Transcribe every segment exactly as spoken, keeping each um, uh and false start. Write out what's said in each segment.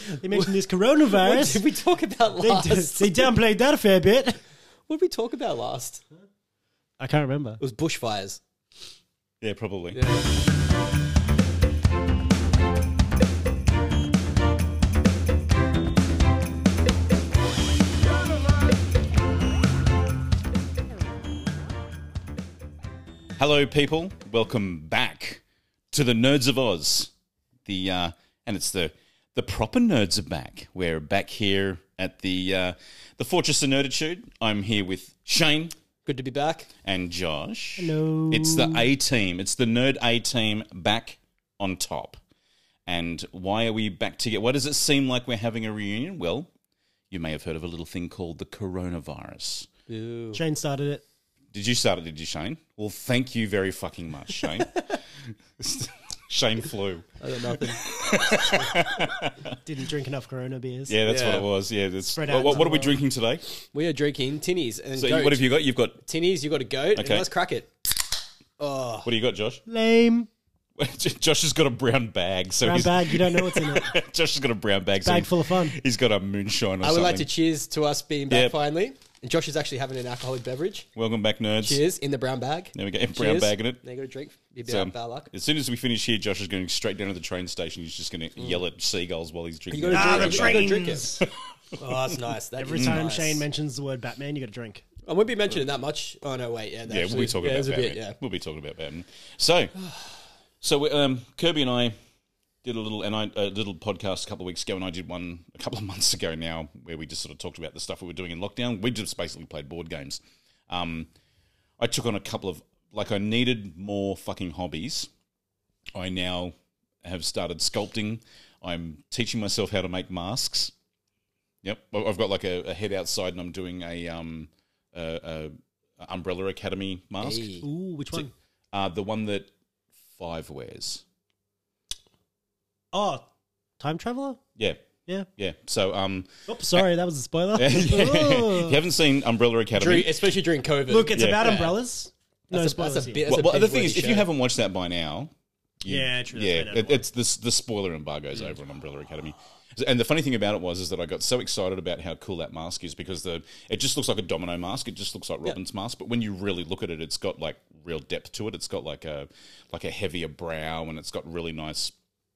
They mentioned this coronavirus. What did we talk about They, last? they downplayed that a fair bit. What did we talk about last? I can't remember. It was bushfires. Yeah, probably. Yeah. Hello, people. Welcome back to the Nerds of Oz. The uh, and it's the the proper nerds are back. We're back here at the uh, the Fortress of Nerditude. I'm here with Shane. Good to be back. And Josh. Hello. It's the A team. It's the Nerd A team back on top. And why are we back together? Why does it seem like we're having a reunion? Well, you may have heard of a little thing called the coronavirus. Ew. Shane started it. Did you start it, did you, Shane? Well, thank you very fucking much, Shane. Shane flew. I got nothing. Didn't drink enough Corona beers. Yeah, that's Yeah. what it was. Yeah, that's, Spread what, out what, what are we to the drinking today? We are drinking tinnies and So goat. what have you got? You've got, Tinnies, you got a goat. Okay. And let's crack it. Oh, what do you got, Josh? Lame. Josh has got a brown bag. So Brown he's, bag, you don't know what's in it. Josh has got a brown bag. So Bag he- full of fun. He's got a moonshine or I would something. like to cheers to us being back Yep. finally. And Josh is actually having an alcoholic beverage. Welcome back, nerds. Cheers in the brown bag. There we go. Brown Cheers. bag in it. Now you got a drink. Be So, bad, bad luck. as soon as we finish here, Josh is going straight down to the train station. He's just going to yell at seagulls while he's drinking. You got to his drink, brown it. bag. You gotta drink it. Oh, that's nice. That Every is time nice. Shane mentions the word Batman, you got to drink. I won't be mentioning that much. Oh, no, wait. Yeah, Yeah, actually, we'll be talking yeah, about there's a Batman. bit, yeah. We'll be talking about Batman. So, so we, um, Kirby and I did a little and I, a little podcast a couple of weeks ago, and I did one a couple of months ago now, where we just sort of talked about the stuff we were doing in lockdown. We just basically played board games. Um, I took on a couple of like I needed more fucking hobbies. I now have started sculpting. I'm teaching myself how to make masks. Yep, I've got like a, a head outside, and I'm doing a um a, a Umbrella Academy mask. Hey. Ooh, which one? Uh, the one that Five wears. Oh, Time Traveler? Yeah, Yeah. yeah. So, um, Oops, sorry, that was a spoiler. if you Oh. haven't seen Umbrella Academy, During, especially during COVID. Look, it's Yeah. about Yeah. umbrellas. No That's a- spoilers that's a here. bit- that's well, a well, the big thing is, wordy if you show. haven't watched that by now, you- Yeah, true, that's yeah, fair enough. it, it's this the spoiler embargo's over on Umbrella Academy. And the funny thing about it was is that I got so excited about how cool that mask is because the it just looks like a domino mask. It just looks like Robin's mask, but when you really look at it, it's got like real depth to it. It's got like a like a heavier brow, and it's got really nice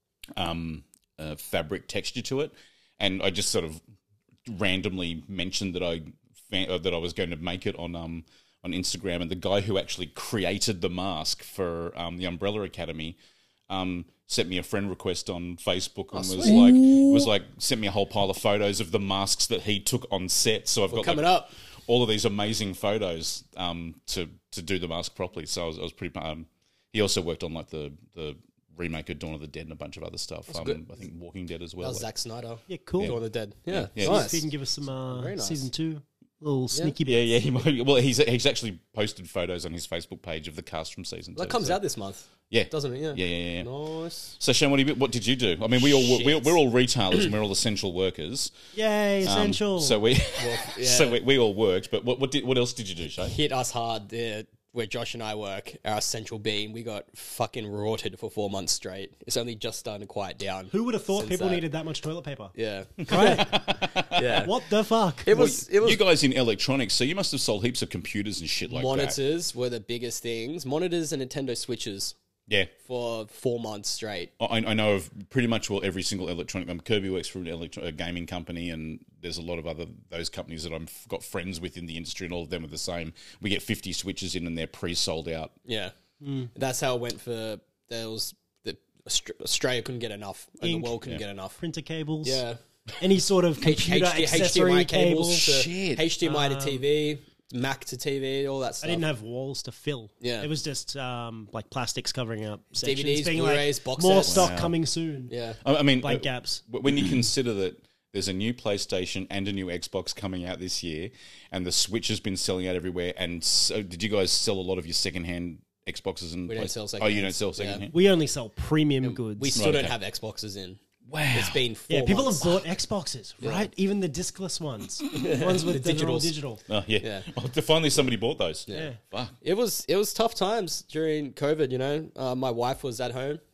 um, uh, fabric texture to it. And I just sort of randomly mentioned that I fan, uh, that I was going to make it on um on Instagram, and the guy who actually created the mask for um, the Umbrella Academy um, sent me a friend request on Facebook and was sweet. like was like sent me a whole pile of photos of the masks that he took on set. So I've got coming like, up. all of these amazing photos um, to to do the mask properly. So I was, I was pretty. Um, he also worked on like the the remake of Dawn of the Dead and a bunch of other stuff. Um, good. I think Walking Dead as That well. was Like- Zack Snyder. Yeah, cool. Dawn of the Dead. Yeah, Yeah. See nice. if he can give us some uh, Very nice. season two little sneaky Yeah, bits. yeah. He might, well, he's he's actually posted photos on his Facebook page of the cast from season two. That comes so- out this month, Yeah, doesn't it? Yeah. Yeah, yeah, yeah. Nice. So, Shane, what, do you, what did you do? I mean, we all we're, Shit. we're all retailers and we're all essential workers. Yay, Um, essential. so we yeah. so we, we all worked. But what what did what else did you do, Shane? Hit us hard there where Josh and I work, our central beam. We got fucking rorted for four months straight. It's only just starting to quiet down. Who would have thought since people that. needed that much toilet paper? Yeah. Right? Yeah. What the fuck? It was, it was You guys in electronics, so you must have sold heaps of computers and shit like that. monitors were the biggest things. Monitors and Nintendo Switches Yeah. for four months straight. I, I know of pretty much well every single electronic. Um, Kirby works for an electro, a gaming company, and there's a lot of other those companies that I've got friends with in the industry, and all of them are the same. We get fifty switches in, and they're pre-sold out. Yeah. That's how it went for, there was, the Aust- Australia couldn't get enough, and Ink. the world couldn't get enough. Printer cables. Yeah. Any sort of computer H D, accessory H D M I cables. cables, to, Shit. H D M I to Um, T V, Mac to T V, all that I stuff. didn't have walls to fill. Yeah. It was just um, like plastics covering up sections. D V Ds, being Blu-rays, like, box more sets. stock Wow. coming soon. Yeah. I, I mean, Blank uh, gaps. when you consider that there's a new PlayStation and a new Xbox coming out this year, and the Switch has been selling out everywhere. And so, did you guys sell a lot of your secondhand Xboxes and We don't Play- sell Oh, you secondhands. don't sell Yeah. secondhand. We only sell premium goods. We still Right, don't okay. have Xboxes in. Wow. It's been four yeah, people months. have bought Xboxes, right? Even the discless ones. ones with The the digital. digitals. digital. Oh yeah. Yeah. Oh, finally, somebody bought those. Yeah. Fuck. It was it was tough times during COVID, you know. Uh, my wife was at home, Nat,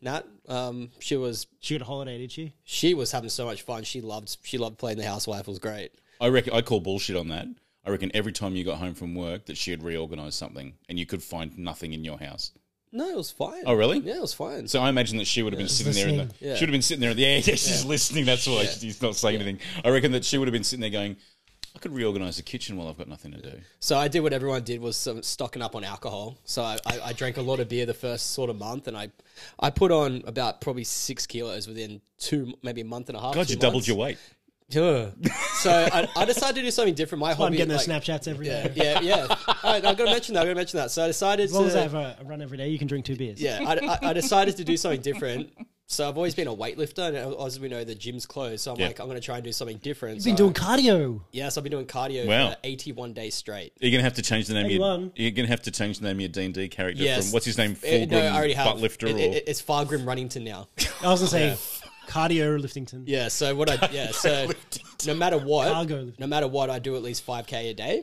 Um, she was She got a holiday, did she? she was having so much fun. She loved she loved playing the housewife. It was great. I reckon I call bullshit on that. I reckon every time you got home from work that she had reorganised something and you could find nothing in your house. No, it was fine. Oh, really? Yeah, it was fine. So I imagine that she would have been sitting there in the. listening. Yeah. She would have been sitting there at the end. Yeah, she's listening. That's why she's not saying anything. I reckon that she would have been sitting there going, "I could reorganise the kitchen while I've got nothing to do." So I did what everyone did, was some stocking up on alcohol. So I, I, I drank a lot of beer the first sort of month, and I I put on about probably six kilos within two, maybe a month and a half. God, two you doubled months. your weight. Yeah. So I, I decided to do something different. My I'm hobby, getting those like, Snapchats every day. yeah, yeah, yeah. All right, I've got to mention that. I've got to mention that. So I decided As long to. as I have a, a run every day, you can drink two beers. Yeah, I, I, I decided to do something different. So I've always been a weightlifter, and as we know, the gym's closed. So I'm Yeah. like, I'm going to try and do something different. You've so been doing cardio. Yes, I've been doing cardio Wow. for eighty-one days straight. You're gonna have to change the name. Of your, eighty-one. you're gonna have to change the name of your D and D character Yes. from what's his name, Uh, Fulgrim no, I already have. Buttlifter, It- or it- it's Fargrim Runnington now. I was going to say cardio liftington. Yeah, so what I yeah, so no matter what, Cargo lifting. no matter what, I do at least five k a day.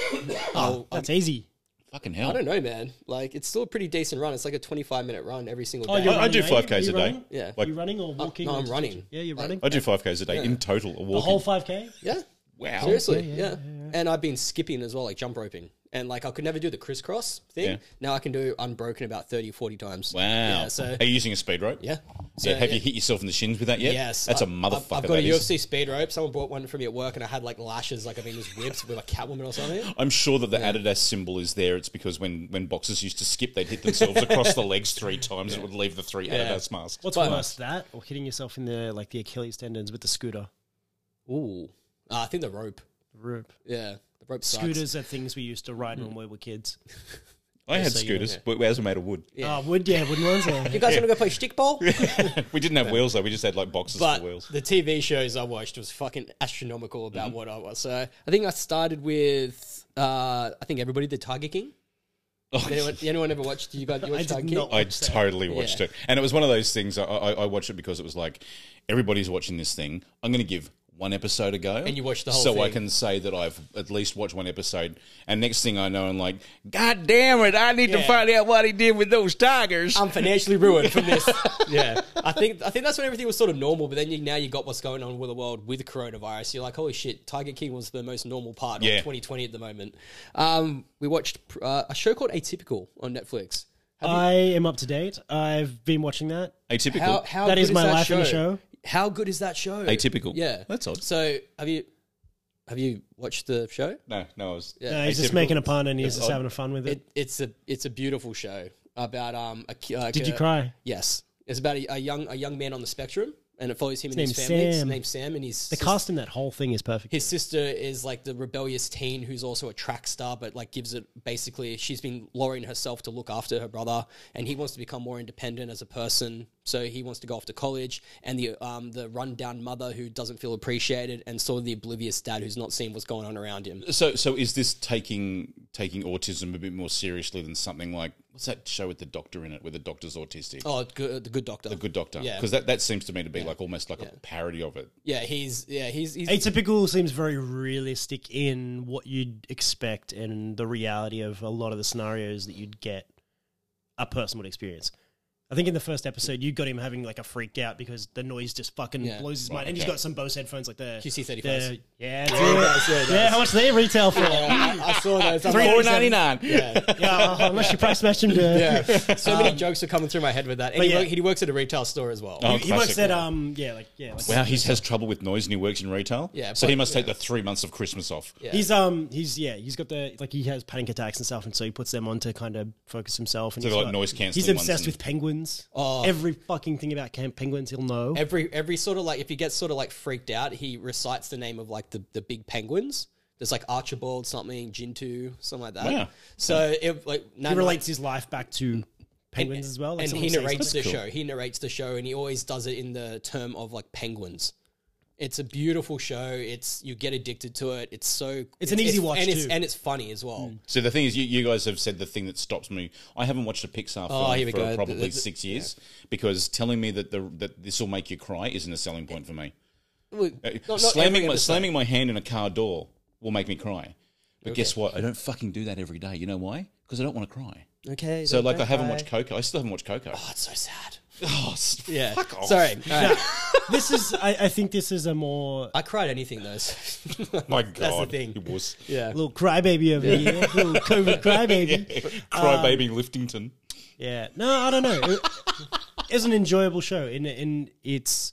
I'll, That's easy. fucking I hell. don't know, man. Like it's still a pretty decent run. It's like a twenty-five minute run every single Oh, day. you're I- I running, do eh? five Ks Are a you day. running? Yeah. Are you running or walking? no, or I'm just- running. Yeah, you're running. I do five Ks a day in total. A The walking. whole five K? Yeah, Wow. seriously, Yeah, yeah, yeah, And I've been skipping as well, like jump roping. And like I could never do the crisscross thing. Yeah. Now I can do unbroken about thirty, forty times. Wow. Yeah, so Are you using a speed rope? yeah. So So, have yeah. you hit yourself in the shins with that yet? Yes, That's a I- motherfucker. I've, I've got that a U F is. C speed rope. Someone brought one for me at work, and I had like lashes, like I've been just whipped with a Catwoman or something. I'm sure that the Adidas symbol is there. It's because when, when boxers used to skip, they'd hit themselves across the legs three times. It would leave the three Adidas masks. What's But- worse, that or hitting yourself in the like the Achilles tendons with the scooter? Ooh, uh, I think the rope. Rope. Yeah, the rope sucks. Scooters are things we used to ride when we were kids. I had so you- scooters, but ours were made of wood. Yeah. Oh, wood, yeah, wooden ones. Yeah. You guys want to go play stickball? We didn't have wheels though. We just had like boxes But for wheels. the T V shows I watched was fucking astronomical about Mm-hmm. what I was. So I think I started with, uh, I think everybody did Tiger King. Oh, Anyone, anyone ever watched? You got you I watched did Tiger King? not. I watched that. totally watched Yeah. it, and it was one of those things. I, I, I watched it because it was like everybody's watching this thing. I'm going to give one episode a go, And you watched the whole so I thing. can say that I've at least watched one episode. And next thing I know, I'm like, God damn it! I need to Yeah. find out what he did with those tigers. I'm financially ruined from this. Yeah, I think I think that's when everything was sort of normal. But then you, now you got what's going on with the world with coronavirus. You're like, holy shit, Tiger King was the most normal part Yeah. of twenty twenty at the moment. Um, we watched uh, a show called Atypical on Netflix. I am up to date. I've been watching that. Atypical. How, how That good is my that life in the show. How good is that show? Atypical. Yeah, That's odd. So have you have you watched the show? No, no, I was. Yeah. No, he's just Atypical. making a pun and he's Yeah, just odd. having fun with it. It, it's a it's a beautiful show about um. A, ki- like Did you a- cry? Yes, it's about a, a young a young man on the spectrum, and it follows him and his name's family. His Sam. name's Sam, and his The sis- cast in that whole thing is perfect. his sister is like the rebellious teen who's also a track star, but like gives it basically she's been lowering herself to look after her brother, and he wants to become more independent as a person. So he wants to go off to college, and the um the rundown mother who doesn't feel appreciated, and sort of the oblivious dad who's not seeing what's going on around him. So, so is this taking taking autism a bit more seriously than something like what's that show with the doctor in it, where the doctor's autistic? Oh, good, the good doctor. The Good Doctor, Yeah. because that, that seems to me to be like almost like a parody of it. Yeah, he's yeah he's he's Atypical seems very realistic in what you'd expect and the reality of a lot of the scenarios that you'd get a person would experience. I think in the first episode, you got him having like a freaked out because the noise just fucking Yeah. blows his Right, mind. And he's okay. got some Bose headphones like the Q C thirty-fives. the- Yeah, that's Yeah, it. that's it, yeah. that's- How much they retail for? I, I saw those. I'm Three like, ninety-seven. Four ninety nine. Yeah. yeah, unless you price match him to. Yeah, so many jokes are coming through my head with that. And But he, yeah. work, he works at a retail store as well. Oh, He, he works classic. at um yeah like yeah like Wow, he has trouble with noise and he works in retail. Yeah, so but- he must take yeah. the three months of Christmas off. Yeah. He's um he's yeah he's got the like he has panic attacks and stuff and so he puts them on to kind of focus himself. And So he's they're like got- noise cancelling He's ones obsessed and- with penguins. Oh. Every fucking thing about camp penguins he'll know. every every sort of like if he gets sort of like freaked out, he recites the name of like the, the big penguins. There's like Archibald something, Jintu, something like that. Wow. So it like he relates his life back to penguins and, as well. Like and someone he says narrates the something. show. He narrates the show, and he always does it in the term of like penguins. It's a beautiful show. It's you get addicted to it. It's so It's an easy watch and it's too. and it's funny as well. So the thing is, you, you guys have said the thing that stops me. I haven't watched a Pixar film Oh, here we for go. probably The- the- six years because telling me that the that this will make you cry isn't a selling point for me. Well, Uh, not- not slamming every my episode. slamming my hand in a car door will make me cry. But guess what? I don't fucking do that every day. You know why? Because I don't want to cry. Okay. So like, don't I haven't cry. watched Coco. I still haven't watched Coco. Oh, it's so sad. Oh, s- Yeah. fuck off. Sorry. All right. This is, I, I think this is a more I cried anything though. so- My God, That's the thing. it was Yeah. little crybaby over here, little COVID crybaby. yeah. Crybaby Liftington. Yeah, no, I don't know. It, it's an enjoyable show, and and it's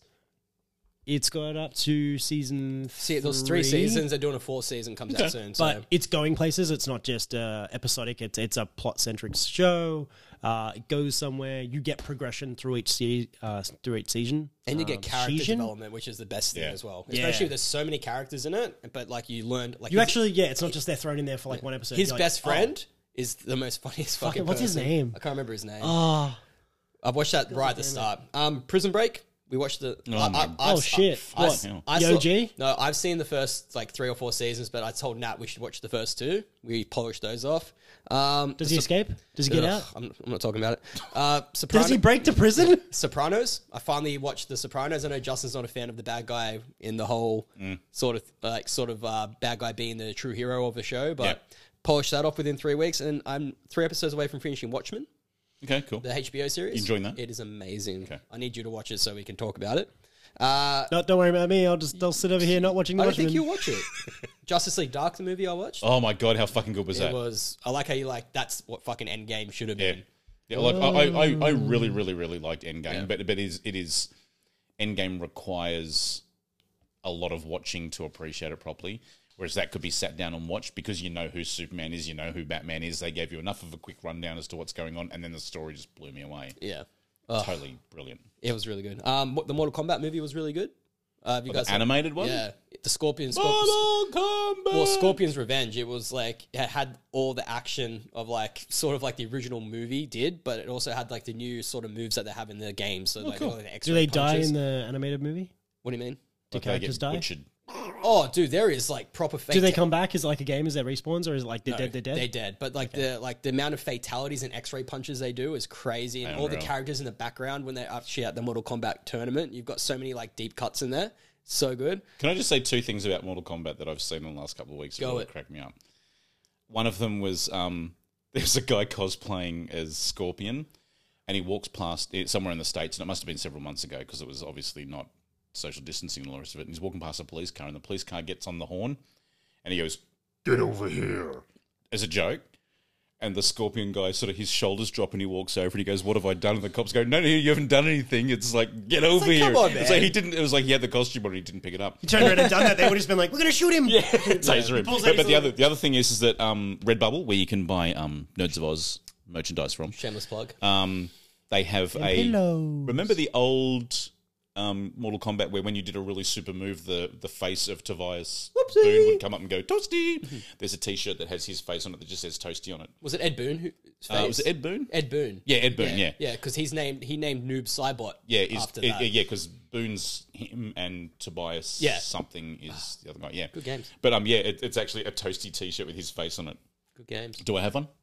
it's got up to season. See, those three seasons. They're doing a fourth season comes out soon. So. But it's going places. It's not just uh, episodic. It's it's a plot centric show. Uh, it goes somewhere. You get progression through each se- uh, through each season, And you Um, get character season. development, which is the best thing Yeah. as well. Yeah. Especially there's so many characters in it, but like you learned, like You his, actually, yeah, it's not just they're thrown in there for like one episode. his You're like, best oh, friend is the most funniest fucking. Fucking- what's his person. name? I can't remember his name. Oh, I've watched that right at the start. Um, Prison Break. We watched the. Oh, I, my- I, I've- Oh, shit. I, I, What? I The saw- O G? No, I've seen the first like three or four seasons, but I told Nat we should watch the first two. We polished those off. Um, does he escape? Does he get Ugh, out? I'm, I'm not talking about it. Uh, Soprano- Does he break to prison? Sopranos. I finally watched The Sopranos. I know Justin's not a fan of the bad guy in the whole sort of like sort of uh, bad guy being the true hero of the show, but Yeah. polished that off within three weeks, and I'm three episodes away from finishing Watchmen, Okay, cool. the H B O series. You enjoying that? It is amazing. Okay. I need you to watch it so we can talk about it. Uh, No, don't worry about me. I'll just I'll sit over here not watching the I don't Watchmen. think you'll watch it. Justice League Dark, the movie I watched. Oh my God, how fucking good was It that? was. I like how you like. That's what fucking Endgame should have Yeah, been. yeah. Like I, I, I really, really, really liked Endgame, Yeah. but but it is it is Endgame requires a lot of watching to appreciate it properly. Whereas that could be sat down and watched because you know who Superman is, you know who Batman is. They gave you enough of a quick rundown as to what's going on, and then the story just blew me away. Yeah, Totally brilliant. it was really good. Um, the Mortal Kombat movie was really good. Uh, have you Oh, the guys animated one? Yeah, the Scorpion. Scorpion Mortal Kombat! well, Scorpion's Revenge. It was like it had all the action of like sort of like the original movie did, but it also had like the new sort of moves that they have in the game. So like cool. all the Do X-ray they die punches. in the animated movie? What do you mean? Do Like they characters get die? butchered. Oh, dude, there is like proper. Do they fata- come back? Is it like a game? Is there respawns or is it like they're No, dead? They're dead. They're dead. But like the like the amount of fatalities and X-ray punches they do is crazy, and all the Unreal. characters in the background when they're actually at the Mortal Kombat tournament, you've got so many like deep cuts in there. So good. Can I just say two things about Mortal Kombat that I've seen in the last couple of weeks that Go really it. cracked me up? One of them was um, there's a guy cosplaying as Scorpion, and he walks past it somewhere in the States, and it must have been several months ago because it was obviously not social distancing and all the rest of it. And he's walking past a police car, and the police car gets on the horn, and he goes, "Get over here," as a joke. And the Scorpion guy, sort of his shoulders drop, and he walks over, and he goes, "What have I done?" And the cops go, "No, no, you haven't done anything." It's like, get over like, here. come on, It's like man. he didn't. It was like he had the costume on, and he didn't pick it up. He turned around and done that. They would have just been like, "We're gonna shoot him." Yeah. Taser him. Pulls But, out but the his other the other thing is is that um, Redbubble, where you can buy um, Nerds of Oz merchandise from, Shameless plug. um, they have a. Hello. Remember the old um, Mortal Kombat where when you did a really super move, the the face of Tobias Boone would come up and go Toasty. There's a T-shirt that has his face on it that just says Toasty on it. Was it Ed Boon? Who, Uh, was it Ed Boone? Ed Boon. Yeah, Ed Boone. Yeah, yeah, because he's named he named Noob Cybot. yeah, is, after it- that. yeah, because Boone's him and Tobias Yeah. something is the other guy. Yeah, Good games. But um, yeah, it, it's actually a Toasty T-shirt with his face on it. Good games. Do I have one?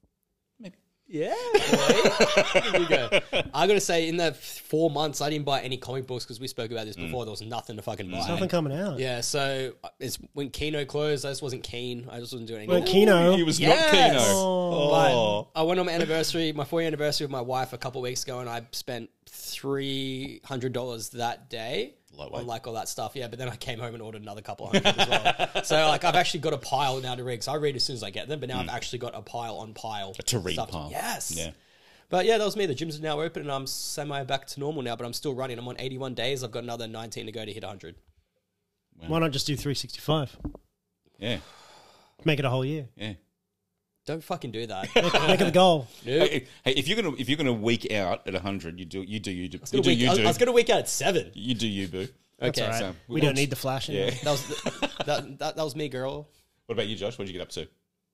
Yeah, boy. There you go. I gotta say, in the four months, I didn't buy any comic books because we spoke about this before. There was nothing to fucking buy. Nothing coming out. Yeah, so uh, it's when Kino closed. I just wasn't keen. I just wasn't doing Well, anything. Kino. He was Yes! not Kino. Oh. But I went on my anniversary, my four year anniversary with my wife a couple of weeks ago, and I spent three hundred dollars that day Lightweight. on like all that stuff. Yeah, but then I came home and ordered another couple hundred as well. So like I've actually got a pile now to read. So I read as soon as I get them, but now I've actually got a pile on pile. A to read stuff. pile. Yes. Yeah. But yeah, that was me. The gyms are now open, and I'm semi back to normal now. But I'm still running. I'm on eighty-one days. I've got another nineteen to go to hit one hundred. Why not just do three sixty-five? Yeah. Make it a whole year. Yeah. Don't fucking do that. Make it the goal. Nope. Hey, hey, if you're gonna if you're gonna week out at hundred, you do you do you do you Gonna do week- you I was- do I was going to week out at seven. you do you boo. Okay, All right. So, we don't need the flash. Yeah. Anymore. that was that, that. That was me, girl. What about you, Josh? What did you get up to?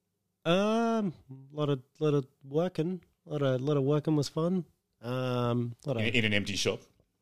Um, a lot of lot of working. A lot of lot of working was fun. Um, lot of, In, in an empty shop.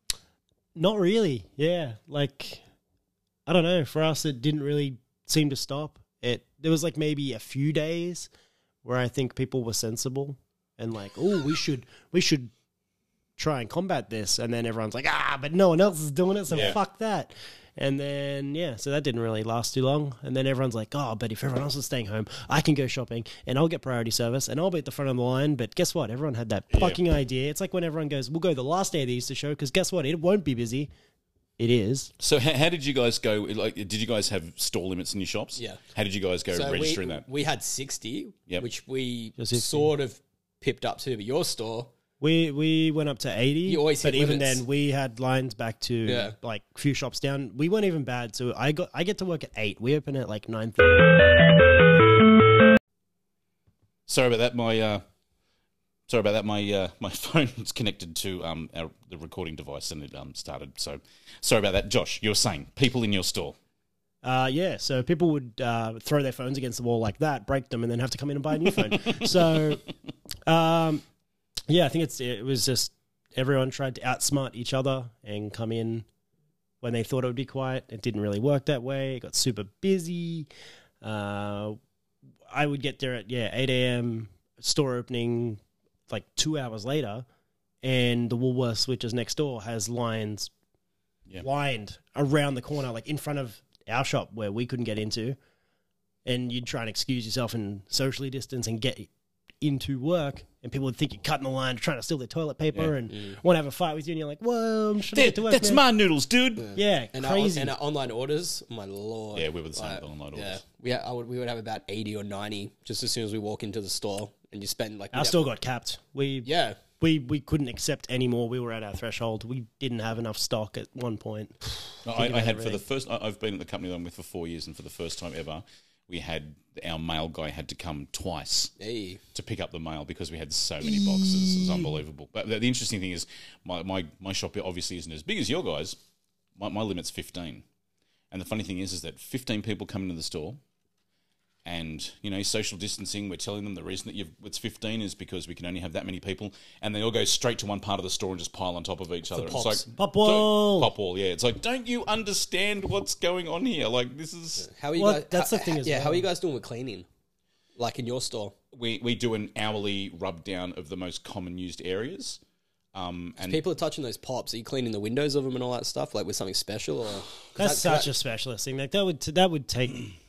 not really. Yeah, like I don't know. For us, it didn't really seem to stop. It there was like maybe a few days where I think people were sensible and like, oh, we should we should try and combat this, and then everyone's like, ah, but no one else is doing it, so Yeah. fuck that. And then, yeah, so that didn't really last too long. And then everyone's like, oh, but if everyone else is staying home, I can go shopping and I'll get priority service and I'll be at the front of the line. But guess what? Everyone had that fucking idea. It's like when everyone goes, we'll go the last day of the Easter show because guess what? It won't be busy. It is. So how, how did you guys go? Like, did you guys have store limits in your shops? Yeah. How did you guys go So registering we, that? We had sixty, Yep. which we Just sixty. sort of pipped up to, but your store, We we went up to eighty, You always but hit even limits. then we had lines back to Yeah. like a few shops down. We weren't even bad. So I got I get to work at eight. We open at like nine thirty. Sorry about that. My uh, sorry about that. My uh, my phone's connected to um our, the recording device and it um started. So sorry about that. Josh, you were saying people in your store. Uh, yeah, so people would uh, throw their phones against the wall like that, break them, and then have to come in and buy a new phone. So, um, yeah, I think it's it was just everyone tried to outsmart each other and come in when they thought it would be quiet. It didn't really work that way. It got super busy. Uh, I would get there at, yeah, eight a.m., store opening like two hours later, and the Woolworths, which is next door, has lines Yeah. lined around the corner, like in front of our shop where we couldn't get into, and you'd try and excuse yourself and socially distance and get into work, and people would think you're cutting the line, trying to steal their toilet paper Yeah. and want to have a fight with you, and you're like, whoa, I'm trying to get to work, That's man. my noodles, dude. Yeah, Yeah, and crazy. Our, and our online orders, my lord. we were the same Like, with online Yeah, orders. we, I would, we would have about eighty or ninety just as soon as we walk into the store, and you spend like... Our we'd store have- got capped. We Yeah. we we couldn't accept any more. We were at our threshold. We didn't have enough stock at one point. I, I about had for everything. the first. I- I've been at the company that I'm with for four years, and for the first time ever, we had our mail guy had to come twice Hey. to pick up the mail because we had so many boxes. It was unbelievable. But the, the interesting thing is, my, my, my shop obviously isn't as big as your guys. My, my limit's fifteen. And the funny thing is, is that fifteen people come into the store, and, you know, social distancing, we're telling them the reason that you've, it's fifteen is because we can only have that many people, and they all go straight to one part of the store and just pile on top of each other. pops. It's like, Pop wall. Pop wall, yeah. It's like, don't you understand what's going on here? Like, this is... How are you Well, guys... that's how- the thing how- as Yeah, well. how are you guys doing with cleaning? Like in your store? We, we do an hourly rub down of the most common used areas. Um, and People are touching those pops. Are you cleaning the windows of them and all that stuff, like with something special? Or 'cause That's I- such a specialist thing. Like that would that would take.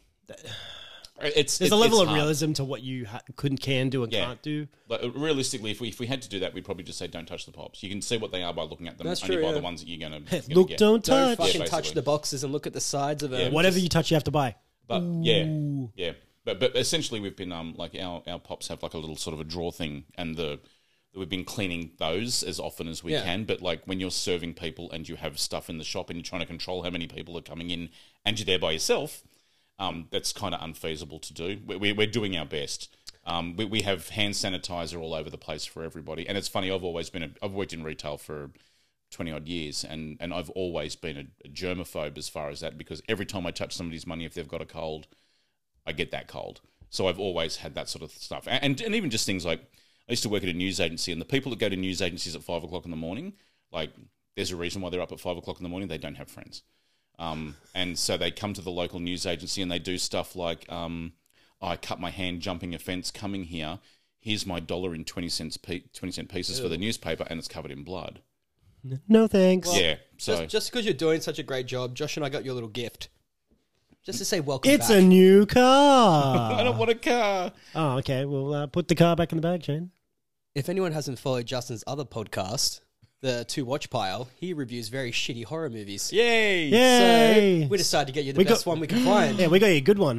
it's There's it- a level it's of hard. realism to what you ha- couldn't can do and Yeah. can't do. Like, uh, realistically, if we if we had to do that, we'd probably just say don't touch the pops. You can see what they are by looking at them. That's only true, by yeah. the ones that you're going to Look, get. don't Don't touch. fucking Yeah, touch basically. the boxes and look at the sides of it. Yeah. Whatever you touch, you have to buy. But yeah, yeah. But but essentially, we've been um like our, our pops have like a little sort of a drawer thing, and the we've been cleaning those as often as we Yeah. can. But like when you're serving people and you have stuff in the shop and you're trying to control how many people are coming in, and you're there by yourself, um, that's kind of unfeasible to do. We, we, we're doing our best. Um, we, we have hand sanitizer all over the place for everybody, and it's funny. I've always been a, I've worked in retail for twenty odd years, and, and I've always been a, a germaphobe as far as that, because every time I touch somebody's money, if they've got a cold, I get that cold. So I've always had that sort of stuff, and and, and even just things like I used to work at a news agency, and the people that go to news agencies at five o'clock in the morning, like there's a reason why they're up at five o'clock in the morning. They don't have friends. Um, and so they come to the local news agency and they do stuff like, um, I cut my hand jumping a fence coming here. Here's my dollar in twenty cents, pe- twenty cent pieces for the newspaper, and it's covered in blood. No thanks. Yeah, so Just, just because you're doing such a great job, Josh and I got you a little gift. Just to say welcome It's back. a new I car. don't want a car. Oh, okay. Well, uh, put the car back in the bag, Shane. If anyone hasn't followed Justin's other podcast, the Two Watch Pile, he reviews very shitty horror movies. Yay! Yay! So we decided to get you the We best got- one we could find. Yeah, we got you a good one.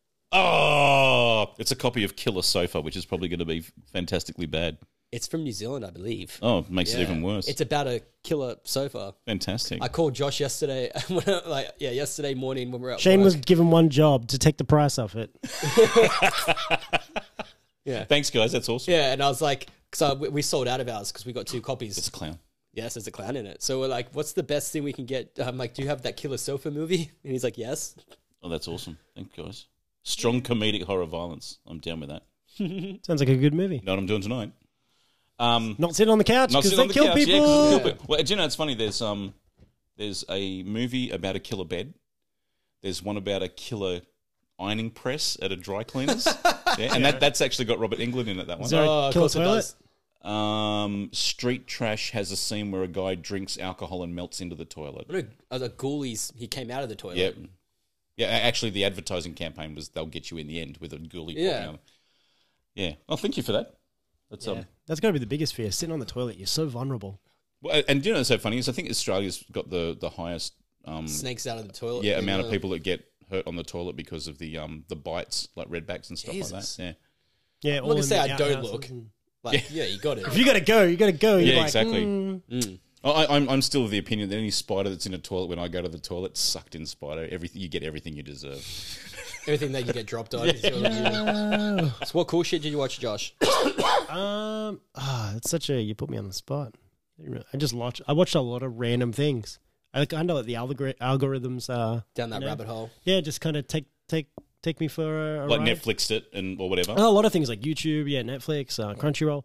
Oh, it's a copy of Killer Sofa, which is probably going to be fantastically bad. It's from New Zealand, I believe. Oh, it makes it Yeah. even worse. It's about a killer sofa. Fantastic. I called Josh yesterday, when I- like yeah, yesterday morning when we were at Shane work. was given one job to take the price off it. yeah, Thanks, guys. That's awesome. yeah, and I was like, so we, we sold out of ours because we got two copies. It's a clown. Yes, there's a clown in it. So we're like, what's the best thing we can get? I'm like, do you have that killer sofa movie? And he's like, yes. Oh, that's awesome. Thank you, guys. Strong comedic horror violence. I'm down with that. Sounds like a good movie. You know what I'm doing tonight? Um, Not sitting on the couch Not because sit they on the kill couch. Yeah, 'cause people. they kill Yeah. people. Well, do you know, it's funny. There's um, there's a movie about a killer bed. There's one about a killer ironing press at a dry cleaners. Yeah, and that, that's actually got Robert Englund in it. That one. Is there a Oh, of killer course it toilet? does. Um, Street Trash has a scene where a guy drinks alcohol and melts into the toilet. What are the ghoulies? He came out of the toilet. Yep. Yeah, a- actually, the advertising campaign was they'll get you in the end with a ghoulie. Yeah. popping out. Yeah. Oh, thank you for that. That's Yeah. um. That's got to be the biggest fear. Sitting on the toilet, you're so vulnerable. Well, and you know what's so funny is I think Australia's got the the highest um Snakes out of the toilet. yeah thing, amount uh, of people that get hurt on the toilet because of the um the bites like redbacks and stuff Jesus. like that. Yeah, I'm all not gonna in say the I don't outhouses look. and- Like, yeah, you got it. If you got to go, you got to go. You're Yeah, like, exactly. mm. Mm. Yeah. I, I'm I'm still of the opinion that any spider that's in a toilet when I go to the toilet, sucked in spider, everything you get everything you deserve. Everything that you get dropped on. is what you- So what cool shit did you watch, Josh? Um, ah, it's such a you put me on the spot. I just watched. I watched a lot of random things. I kind of let the algor- algorithms. Uh, Down that you know, rabbit hole. Yeah, just kind of take take take me for a, a Like ride. Netflixed it and or whatever. Oh, a lot of things like YouTube, yeah, Netflix, uh, Crunchyroll.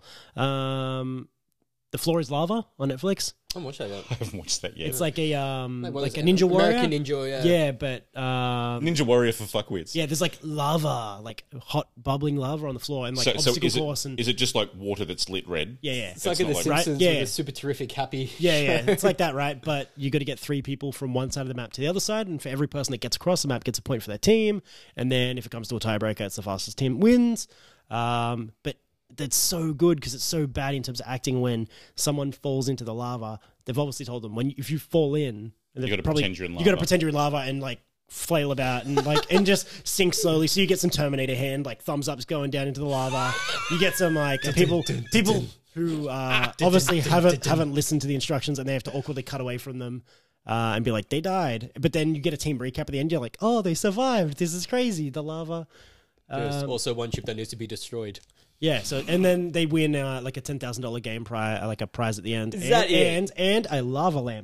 Um, The Floor is Lava on Netflix. I'm watching that. I haven't watched that yet. It's like a um, Like, what like is a it? Ninja Warrior. American Ninja, yeah. Yeah, but um, Ninja Warrior for fuckwits. yeah, there's like lava, like hot bubbling lava on the floor, and like So, so obstacle is it, course, and is it just like water that's lit red? yeah, yeah, It's like That's in The not like- Simpsons Right, yeah. with a super terrific happy. yeah, yeah. It's like that, right? But you got to get three people from one side of the map to the other side, and for every person that gets across the map gets a point for their team. And then if it comes to a tiebreaker, it's the fastest team wins. Um, but that's so good because it's so bad in terms of acting. When someone falls into the lava, they've obviously told them when you, if you fall in, You gotta probably- pretend you're in You got to lava. pretend you're in lava and like flail about and like and just sink slowly. So you get some Terminator hand, like thumbs ups going down into the lava. You get some like people people who uh, obviously haven't haven't listened to the instructions and they have to awkwardly cut away from them. Uh, and be like, they died. But then you get a team recap at the end. You're like, oh, they survived. This is crazy. The lava. There's Um, also one ship that needs to be destroyed. yeah. So and then they win uh, like a ten thousand dollar game prize, like a prize at the end. Is and, that it? and and a lava lamp.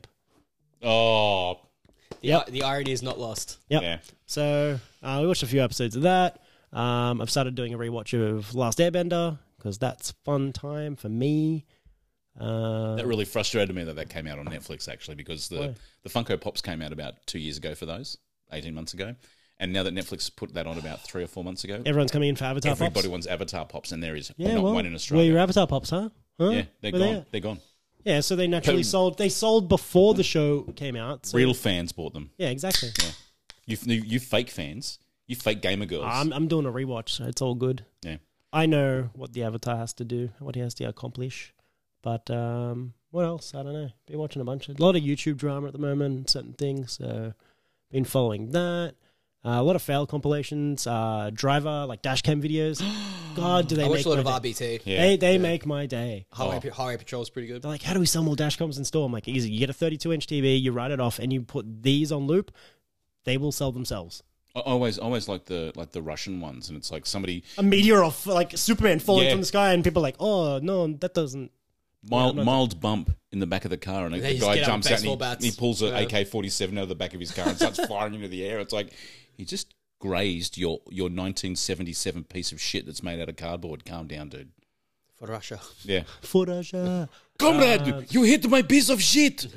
Oh, The, Yep. the irony is not lost. Yep. yeah. So uh, we watched a few episodes of that. Um, I've started doing a rewatch of Last Airbender because that's fun time for me. Uh, That really frustrated me that that came out on Netflix actually because the Why? the Funko Pops came out about two years ago for those, eighteen months ago, and now that Netflix put that on about three or four months ago, everyone's coming in for Avatar everybody pops. wants Avatar Pops, and there is Yeah, not well, one in where Australia. your Avatar pops, huh? huh? Yeah, they're Where they gone. at? They're gone. Yeah, so they naturally Boom. sold. They sold before the show came out. So, Real fans bought them. yeah, exactly. You, you you fake fans. You fake gamer girls. I'm I'm doing a rewatch. So it's all good. yeah. I know what the Avatar has to do, what he has to accomplish. But um, what else? I don't know. Been watching a bunch of a lot of YouTube drama at the moment, certain things. So been following that. Uh, a lot of fail compilations, uh, driver like dash cam videos. God, do they I make watched a lot my of day. R B T. Yeah. They they make my day. Highway, Oh. Highway Patrol is pretty good. They're like, how do we sell more dash cams in store? I'm like, easy. You get a thirty-two inch T V, you write it off, and you put these on loop. They will sell themselves. I always always like the like the Russian ones, and it's like somebody A meteor of like Superman falling Yeah. from the sky, and people are like, oh no, that doesn't. mild I'm not- mild bump in the back of the car, and They the just guy get out jumps out and baseball he, bats. he pulls an Yeah. A K forty-seven out of the back of his car and starts firing into the air. It's like he just grazed your your nineteen seventy-seven piece of shit that's made out of cardboard. Calm down, dude. For Russia. Yeah, Footage. Uh, comrade, you hit my piece of shit.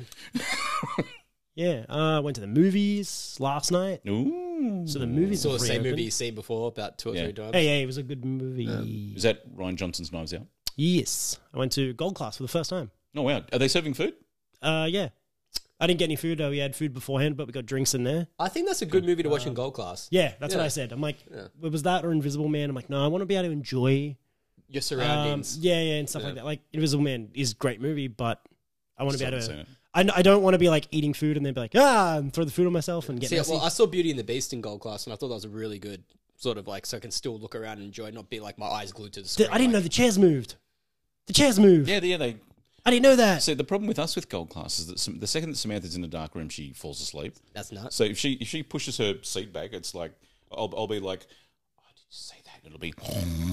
yeah, I uh, went to the movies last night. Ooh, So the movies Saw are the same reopened. movie you've seen before about two or Yeah. three times. Hey, hey, it was a good movie. is that Ryan Johnson's Knives Out? Yes, I went to Gold Class for the first time. Oh wow, are they serving food? Uh, yeah, I didn't get any food. Uh, we had food beforehand, but we got drinks in there. I think that's a good movie to watch in Gold Class. Yeah, that's what Yeah. I said. I'm like, Yeah. it was that or Invisible Man? I'm like, no, I want to be able to enjoy Your um, surroundings. yeah, yeah, and stuff Yeah. like that. Like Invisible Man is a great movie, but I want to be Still able haven't to. seen it. I, I don't want to be like eating food and then be like ah and throw the food on myself and get See, messy. well, I saw Beauty and the Beast in Gold Class, and I thought that was a really good sort of like, so I can still look around and enjoy, not be like my eyes glued to the screen. I didn't know like- the chairs moved. The chairs moved. Yeah, yeah, they. I didn't know that. So the problem with us with Gold Class is that some, the second that Samantha's in a dark room, she falls asleep. That's nuts. So if she if she pushes her seat back, it's like I'll I'll be like, oh, did you say that? It'll be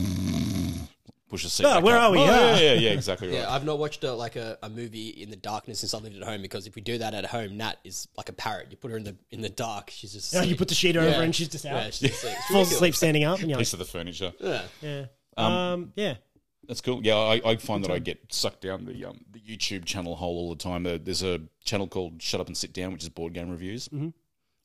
push the seat. Oh, back where up. are we? Oh, Yeah. yeah, yeah, yeah, exactly right. Yeah, I've not watched a, like a, a movie in the darkness since I lived at home, because if we do that at home, Nat is like a parrot. You put her in the in the dark, she's just Oh, you asleep. put the sheet over Yeah. and she's just out. Yeah, she's asleep. It's Falls ridiculous. asleep standing up and you're like, Piece of the furniture. Yeah. yeah. Um, Um, yeah. That's cool. Yeah, I, I find that I get sucked down the um, the YouTube channel hole all the time. Uh, there's a channel called Shut Up and Sit Down, which is board game reviews. Mhm.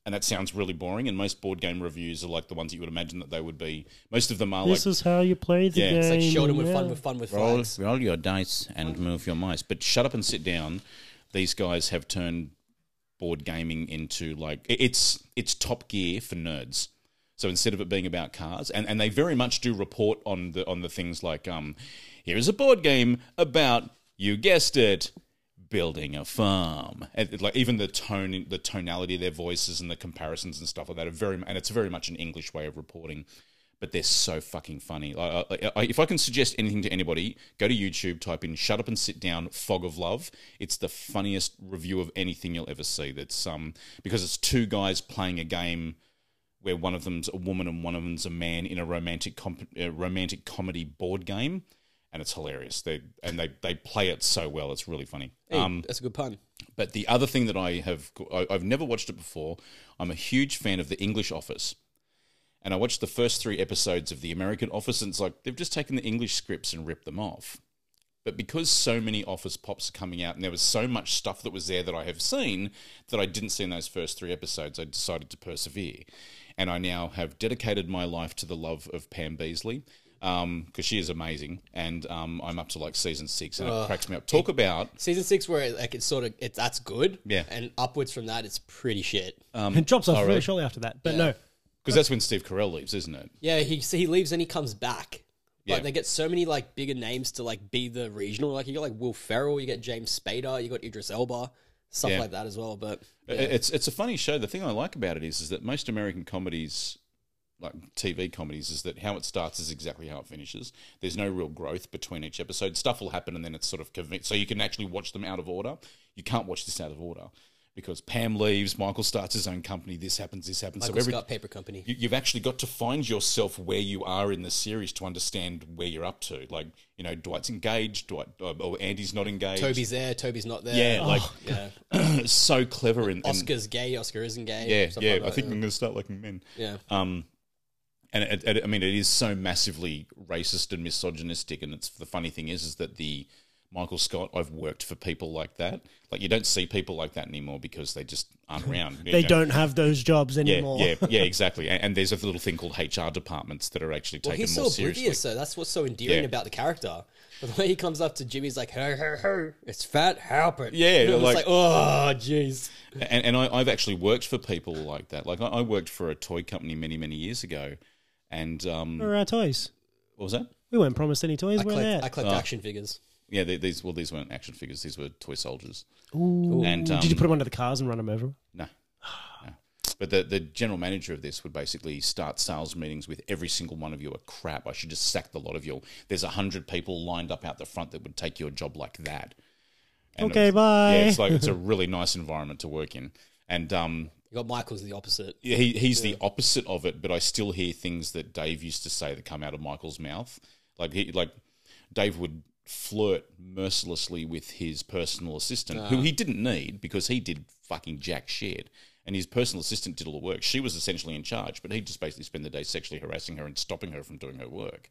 and that sounds really boring. And most board game reviews are like the ones that you would imagine that they would be. Most of them are This like is how you play the Yeah. game. It's Like Sheldon with yeah. fun with fun with roll, flags. roll your dice and move your mice. But Shut Up and Sit Down, these guys have turned board gaming into like it's it's Top Gear for nerds. So instead of it being about cars, and, and they very much do report on the on the things like um, here is a board game about, you guessed it, building a farm. And, like even the tone, the tonality of their voices and the comparisons and stuff like that are very, and it's very much an English way of reporting. But they're so fucking funny. I, I, I, if I can suggest anything to anybody, go to YouTube, type in "Shut Up and Sit Down, Fog of Love." It's the funniest review of anything you'll ever see. That's um because it's two guys playing a game where one of them's a woman and one of them's a man in a romantic comp- uh, romantic comedy board game, and it's hilarious. They and they they play it so well. It's really funny. Hey, Um, that's a good pun. but the other thing that I have, I, I've never watched it before. I'm a huge fan of The English Office. And I watched the first three episodes of The American Office, and it's like they've just taken the English scripts and ripped them off. But because so many Office pops are coming out, and there was so much stuff that was there that I have seen that I didn't see in those first three episodes, I decided to persevere. And I now have dedicated my life to the love of Pam Beesly, because um, she is amazing. And um, I'm up to like season six, and it cracks me up. Talk about... Season six, where like it's sort of it's that's good, Yeah. and upwards from that, it's pretty shit. It drops off Oh, very really? shortly after that. But Yeah. no, Because that's when Steve Carell leaves, isn't it? Yeah, he so he leaves and he comes back. But Yeah. they get so many like bigger names to like be the regional. Like you got like Will Ferrell, you get James Spader, you got Idris Elba, stuff Yeah. like that as well. But It- It's it's a funny show. The thing I like about it is is that most American comedies, like T V comedies, is that how it starts is exactly how it finishes. There's no real growth between each episode. Stuff will happen and then it's sort of conven- so you can actually watch them out of order. You can't watch this out of order because Pam leaves, Michael starts his own company. This happens, this happens. Michael so every Scott Paper Company. you, you've actually got to find yourself where you are in the series to understand where you're up to. Like you know, Dwight's engaged, Dwight uh, or Andy's not engaged. Toby's there, Toby's not there. Yeah, like yeah. it's so clever in, in Oscar's gay, Oscar isn't gay. yeah, stuff yeah. like I that, think yeah. I'm going to start liking men. Yeah. Um, and it, it, I mean, it is so massively racist and misogynistic. And it's the funny thing is, is that the Michael Scott, I've worked for people like that. Like you don't see people like that anymore because they just aren't around. they You know? don't have those jobs Yeah, anymore. yeah, yeah, exactly. And, and there's a little thing called H R departments that are actually Well, taken he's so more seriously. oblivious, though. That's what's so endearing Yeah. about the character. But the way he comes up to Jimmy's like, hey, hey, hey, it's fat, help it. Yeah, And it was like- like, oh, jeez. And, and I, I've actually worked for people like that. Like I, I worked for a toy company many, many years ago. And um, Where are our toys? what was that? We weren't promised any toys. I Where are they collect, at? I collect Oh. action figures. Yeah, they, these well, these weren't action figures. These were toy soldiers. Ooh. And um, Did you put them under the cars and run them over? No. no. But the, the general manager of this would basically start sales meetings with every single one of you are crap. I should just sack the lot of you. There's a hundred people lined up out the front that would take your job like that. And Okay, it was- bye. Yeah, it's like it's a really nice environment to work in. And um, You got Michael's the opposite. he he's the opposite of it, but I still hear things that Dave used to say that come out of Michael's mouth. Like he like Dave would flirt mercilessly with his personal assistant, who he didn't need because he did fucking jack shit. And his personal assistant did all the work. She was essentially in charge, but he'd just basically spend the day sexually harassing her and stopping her from doing her work.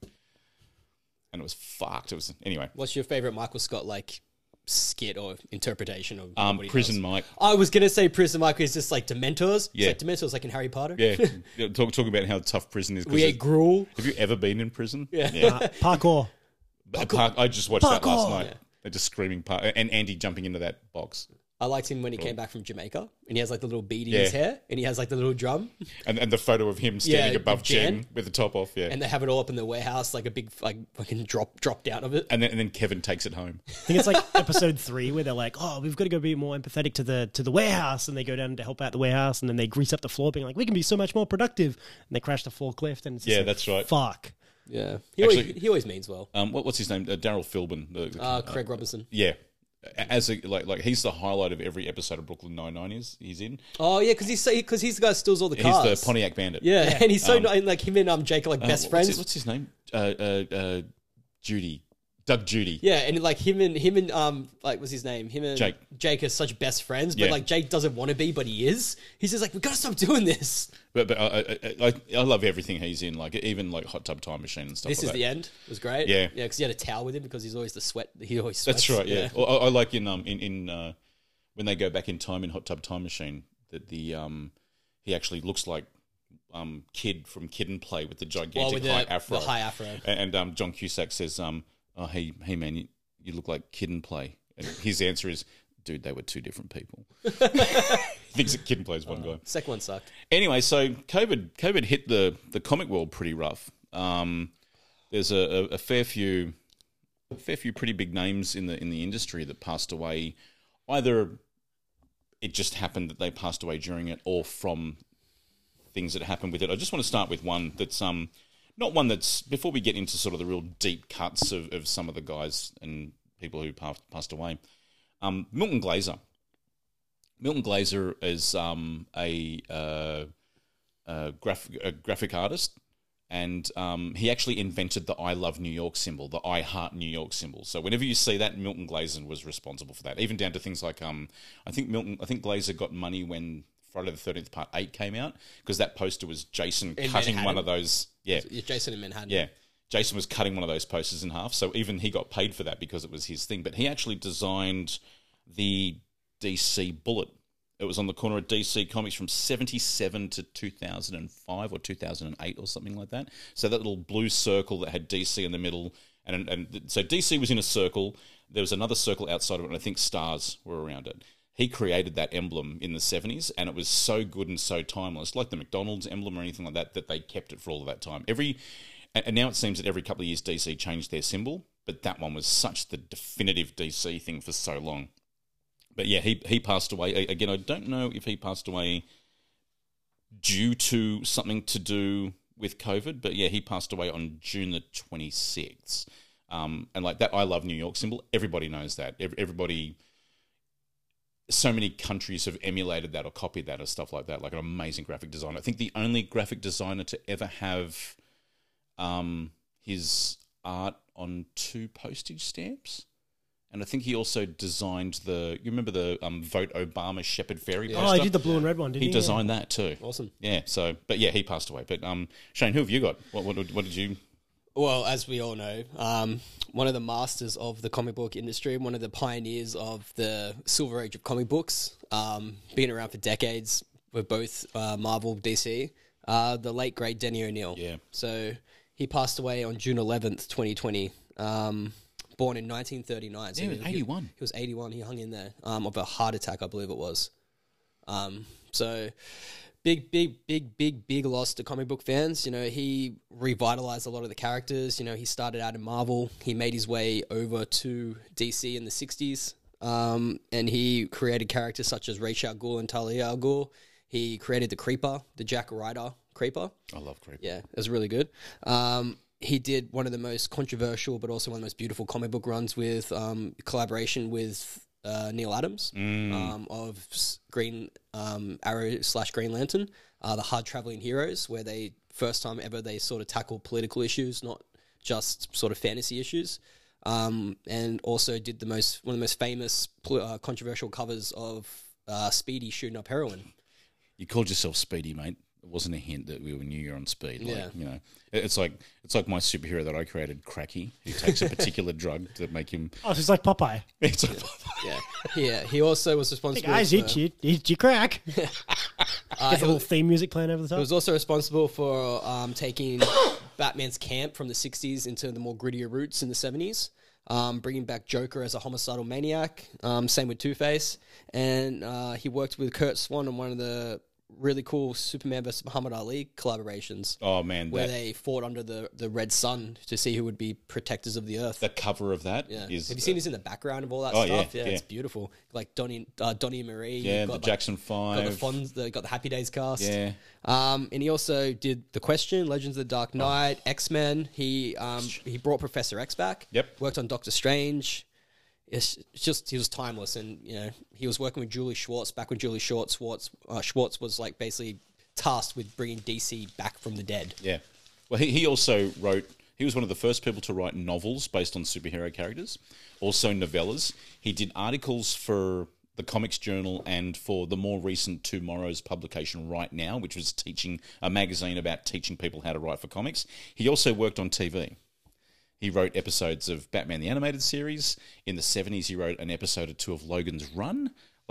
And it was fucked. It was anyway. What's your favorite Michael Scott, like, skit or interpretation of Um, what he Prison does? Mike. I was going to say Prison Mike is just like Dementors. Yeah. It's like Dementors, like in Harry Potter. Yeah, Yeah, talk talk about how tough prison is. 'cause We it's- ate gruel. have you ever been in prison? Yeah. Uh, parkour. But Park, I just watched that last Parkour! night. They're just screaming, par- and Andy jumping into that box. I liked him when he came back from Jamaica and he has like the little bead in Yeah. his hair and he has like the little drum And and the photo of him standing Yeah, above Jen. Jen with the top off, yeah. and they have it all up in the warehouse, like a big like fucking drop drop down of it. And then and then Kevin takes it home. I think it's like episode three where they're like, "Oh, we've got to go be more empathetic to the to the warehouse," and they go down to help out the warehouse, and then they grease up the floor, being like, "We can be so much more productive," and they crash the forklift, and it's just Yeah, like, that's right. Fuck. Yeah. He, Actually- always, he always means well. Um, what, what's his name? Uh, Daryl Philbin. The, the- Uh, Craig Robinson. yeah, as a like like he's the highlight of every episode of Brooklyn Nine Nine. Is he's in? Oh yeah, because he's so, because he's the guy who steals all the cars. He's the Pontiac Bandit. Yeah, and he's so ni- like him and um Jake are like Uh, best what's friends. his- What's his name? Uh, uh, uh, Judy, Doug Judy. Yeah, and like him and him and um like what's his name? Him and Jake. Jake are such best friends, but Yeah. like Jake doesn't want to be, but he is. He's just like, we gotta stop doing this. But but I, I, I, I love everything he's in. Like even like Hot Tub Time Machine and stuff. This like is that. the end. It was great. Yeah. yeah, because he had a towel with him because he's always the sweat. He always sweats. That's right. Yeah, Or I, I like in um in in uh, when they go back in time in Hot Tub Time Machine that the um he actually looks like um, Kid from Kid and Play with the gigantic Well, with the, high afro. the high afro. And, and um, John Cusack says, um, "Oh, hey, hey, man, you, you look like Kid and Play." And his answer is, "Dude, they were two different people." He thinks that Kid and Play is one guy. Second one sucked. Anyway, so COVID, COVID hit the the comic world pretty rough. Um, there's a, a, a fair few, a fair few pretty big names in the in the industry that passed away. Either it just happened that they passed away during it, or from things that happened with it. I just want to start with one that's um not one that's, before we get into sort of the real deep cuts of, of some of the guys and people who passed passed away. Um, Milton Glaser. Milton Glaser is um, a, uh, a, graph- a graphic artist, and um, he actually invented the I Love New York symbol, the I Heart New York symbol. So whenever you see that, Milton Glaser was responsible for that, even down to things like um, I think Milton, I think Glaser got money when Friday the thirteenth Part Eight came out, because that poster was Jason In cutting Manhattan? one of those. Yeah, Jason in Manhattan. yeah. Jason was cutting one of those posters in half, so even he got paid for that because it was his thing. But he actually designed the D C Bullet. It was on the corner of D C Comics from seventy-seven to two thousand five or two thousand eight or something like that. So that little blue circle that had D C in the middle, and and so D C was in a circle. There was another circle outside of it, and I think stars were around it. He created that emblem in the seventies, and it was so good and so timeless, like the McDonald's emblem or anything like that, that they kept it for all of that time. Every And now it seems that every couple of years D C changed their symbol, but that one was such the definitive D C thing for so long. But yeah, he he passed away. Again, I don't know if he passed away due to something to do with COVID, but yeah, he passed away on June the twenty-sixth. Um, and like that I Love New York symbol, everybody knows that. Everybody, so many countries have emulated that or copied that or stuff like that, like an amazing graphic designer. I think the only graphic designer to ever have um, his art on two postage stamps. And I think he also designed the, you remember the um, Vote Obama Shepherd Ferry Oh, poster? he did the blue and red one, didn't he? He designed that too. Awesome. Yeah, so, but yeah, he passed away. But um, Shane, who have you got? What, what, what did you... Well, as we all know, um, one of the masters of the comic book industry, one of the pioneers of the silver age of comic books, um, been around for decades with both uh, Marvel, D C, uh, the late, great Denny O'Neil. Yeah. So he passed away on June eleventh, twenty twenty, um, born in nineteen thirty-nine. So Yeah, he was eighty-one. He, he was eighty-one. He hung in there um, of a heart attack, I believe it was. Um, so... Big, big, big, big, big loss to comic book fans. You know, he revitalized a lot of the characters. You know, he started out in Marvel. He made his way over to D C in the sixties. Um, and he created characters such as Ra's al Ghul and Talia al Ghul. He created the Creeper, the Jack Ryder Creeper. I love Creeper. Yeah, it was really good. Um, he did one of the most controversial but also one of the most beautiful comic book runs with um, collaboration with uh, Neil Adams um, of s- Green um, Arrow slash Green Lantern, uh, the Hard Traveling Heroes, where they first time ever they sort of tackle political issues, not just sort of fantasy issues. Um, and also did the most one of the most famous pl- uh, controversial covers of uh, Speedy shooting up heroin. You called yourself Speedy, mate. It wasn't a hint that we knew you're on speed. Like, Yeah. you know, it's like it's like my superhero that I created, Cracky, who takes a particular drug to make him. Oh, so it's like Popeye. It's like, Yeah, yeah. He also was Hey responsible. guys, for, eat you, eat you crack. Get uh, the he little was- theme music playing over the top. He was also responsible for um, taking Batman's camp from the sixties into the more grittier roots in the seventies, um, bringing back Joker as a homicidal maniac. Um, same with Two-Face. And uh, he worked with Kurt Swan on one of the really cool Superman versus Muhammad Ali collaborations, oh man, where that, they fought under the, the red sun to see who would be protectors of the earth. the cover of that Yeah. is. Have you seen this in the background of all that Oh, stuff? yeah, Yeah, it's yeah. beautiful. Like Donnie, uh, Donnie and Marie. Yeah, you've the got, like, Jackson got the Five. Fonz, the, got the Happy Days cast. Yeah. Um, and he also did The Question, Legends of the Dark Knight, X-Men. He um, he brought Professor X back. Yep. Worked on Doctor Strange. It's it's just he was timeless, and you know he was working with Julie Schwartz back when Julie Schwartz Schwartz, uh, Schwartz was like basically tasked with bringing D C back from the dead. Yeah. Well, he, he also wrote, he was one of the first people to write novels based on superhero characters, also novellas. He did articles for the Comics Journal and for the more recent Tomorrow's publication Right Now, which was teaching a magazine about teaching people how to write for comics. He also worked on T V. He wrote episodes of Batman the Animated Series. In the seventies, he wrote an episode or two of Logan's Run. Like,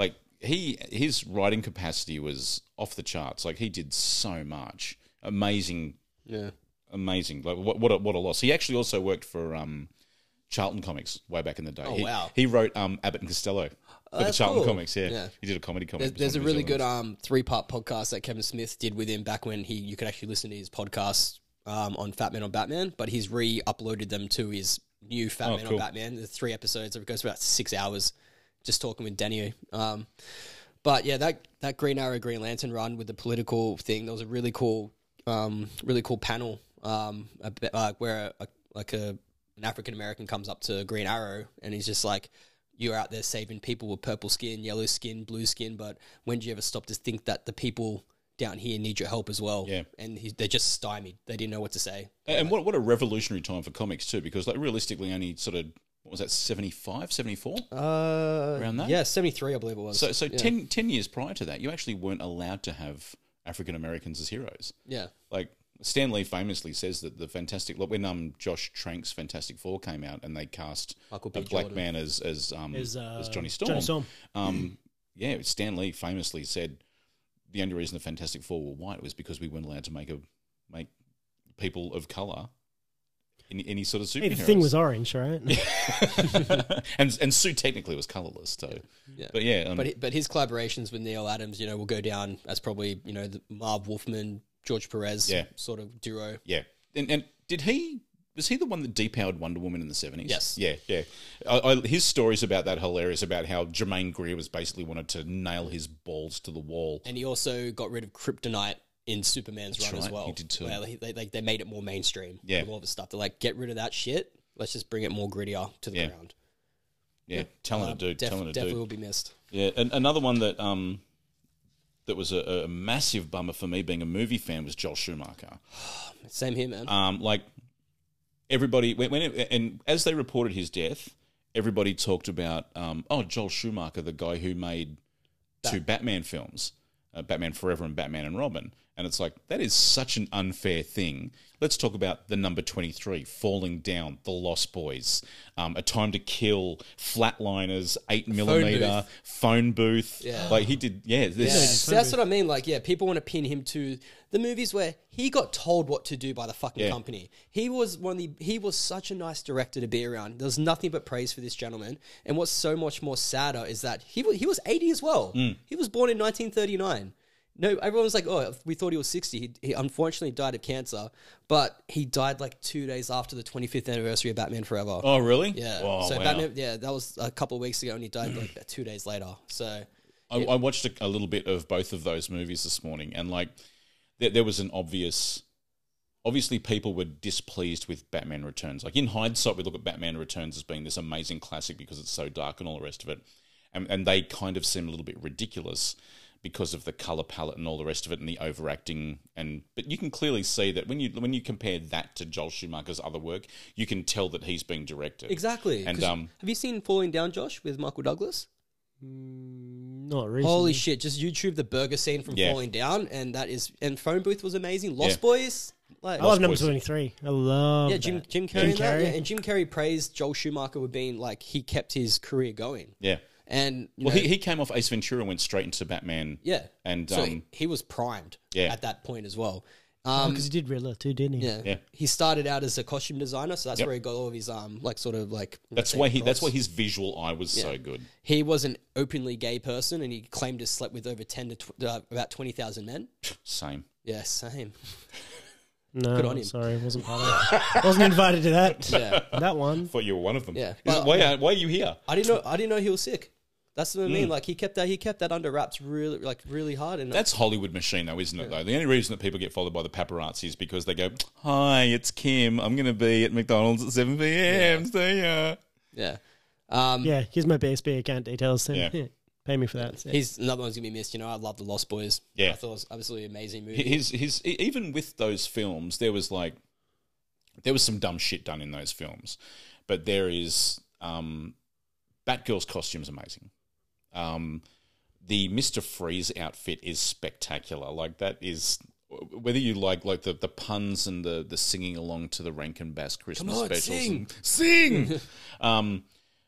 he his writing capacity was off the charts. Like he did so much, amazing, Yeah. amazing. Like what what a, what a loss. He actually also worked for um, Charlton Comics way back in the day. Oh, he, wow. He wrote um, Abbott and Costello for the that's Charlton cool. Comics. Yeah. Yeah. He did a comedy comic. There's, with there's a some of really his good villains. um three part podcast that Kevin Smith did with him back when he you could actually listen to his podcast um on Fat Man on Batman, but he's re-uploaded them to his new Fat Oh, Man cool. on Batman. There's three episodes. It goes for about six hours, just talking with Danny. Um, but yeah, that that Green Arrow Green Lantern run with the political thing, there was a really cool um really cool panel um a bit, uh, where a, like a an African American comes up to Green Arrow and he's just like, you're out there saving people with purple skin, yellow skin, blue skin, but when did you ever stop to think that the people down here need your help as well? Yeah. And he, they're just stymied. They didn't know what to say. And what what a revolutionary time for comics too, because like realistically, only sort of what was that seventy-five, seventy-four Uh, Around that? Yeah, seventy-three, I believe it was. So so yeah. ten, ten years prior to that, you actually weren't allowed to have African Americans as heroes. Yeah. Like Stan Lee famously says that the Fantastic look when um Josh Trank's Fantastic Four came out and they cast Michael B. a black Jordan. man as as um As, as, uh, Johnny Storm. Johnny Storm. Um, yeah, Stan Lee famously said the only reason the Fantastic Four were white was because we weren't allowed to make a make people of color any any sort of superheroes. Hey, the thing was orange, right? and and Sue technically was colorless too. Yeah. But yeah, um, But hi- but his collaborations with Neil Adams, you know, will go down as probably, you know, the Marv Wolfman, George Perez Yeah. sort of duo. yeah. And, and did he was he the one that depowered Wonder Woman in the seventies? Yes. Yeah, yeah. I, I, his stories about that hilarious about how Jermaine Greer was basically wanted to nail his balls to the wall. And he also got rid of Kryptonite in Superman's That's run as right, well. he did too. Where he- they, they, they made it more mainstream. Yeah. With all the stuff. They're like, get rid of that shit. Let's just bring it more grittier to the Yeah. ground. Yeah, talented Uh, dude, def- talented definitely dude. will be missed. Yeah, and another one that um that was a, a massive bummer for me being a movie fan was Joel Schumacher. Same here, man. Um, like everybody when, when it, and as they reported his death, everybody talked about um, oh Joel Schumacher, the guy who made two Batman films, uh, Batman Forever and Batman and Robin. And it's like, that is such an unfair thing. Let's talk about the number twenty-three, Falling Down, The Lost Boys, um, A Time to Kill, Flatliners, eight millimeter, Phone Booth. Yeah. Like he did, yeah. Yeah, This, so that's what I mean. Like, yeah, people want to pin him to the movies where he got told what to do by the fucking Yeah. company. He was one of the. He was such a nice director to be around. There's nothing but praise for this gentleman. And what's so much more sadder is that he wa- he was eighty as well. Mm. He was born in nineteen thirty-nine. No, everyone was like, "Oh, we thought he was sixty." He, he unfortunately died of cancer, but he died like two days after the twenty-fifth anniversary of Batman Forever. oh, really? Yeah. Oh, so wow. Batman, yeah, that was a couple of weeks ago, and he died like about two days later. So I, I watched a, a little bit of both of those movies this morning, and like there, there was an obvious, obviously people were displeased with Batman Returns. Like in hindsight, we look at Batman Returns as being this amazing classic because it's so dark and all the rest of it, and, and they kind of seem a little bit ridiculous because of the color palette and all the rest of it and the overacting. And but you can clearly see that when you when you compare that to Joel Schumacher's other work, you can tell that he's being directed. exactly. And 'Cause um, have you seen Falling Down, Josh, with Michael Douglas? Not recently. Holy shit! Just YouTube the burger scene from Yeah. Falling Down, and that is and Phone Booth was amazing. Lost Yeah. Boys, like I love number Boys. twenty-three. I love yeah, Jim that. Jim Carrey, in that. Carrey. Yeah, and Jim Carrey praised Joel Schumacher with being like he kept his career going, yeah. and you Well, know, he, he came off Ace Ventura and went straight into Batman. yeah, And so um, he, he was primed, yeah. at that point as well. Oh, Um, because he did Riddler too, didn't he? yeah. Yeah. he started out as a costume designer, so that's Yep. where he got all of his um like sort of like That's why he. That's why his visual eye was so good. he was an openly gay person, and he claimed to slept with over ten to tw- uh, about twenty thousand men. Same. Yeah, same. No, Good on him. sorry, wasn't part of it. Wasn't invited to that. Yeah. That one. Thought you were one of them. Yeah. Is it- But- why, are- why are you here? I didn't know. I didn't know he was sick. That's what I Mm. mean. Like he kept that. He kept that under wraps really, like really hard. And That's Hollywood machine, though, isn't it? Though the only reason that people get followed by the paparazzi is because they go, "Hi, it's Kim. I'm going to be at McDonald's at seven p.m. See ya." yeah. Um, Yeah, here's my B S B account details. Yeah. Pay me for that. Yeah. He's another one's gonna be missed. You know, I love the Lost Boys. Yeah. I thought it was absolutely amazing movie. His his e- even with those films, there was like there was some dumb shit done in those films, but there is um, Batgirl's costume's amazing. Um, the Mister Freeze outfit is spectacular. Like that is whether you like like the, the puns and the, the singing along to the Rankin Bass Christmas Come on, specials. sing. And sing. um,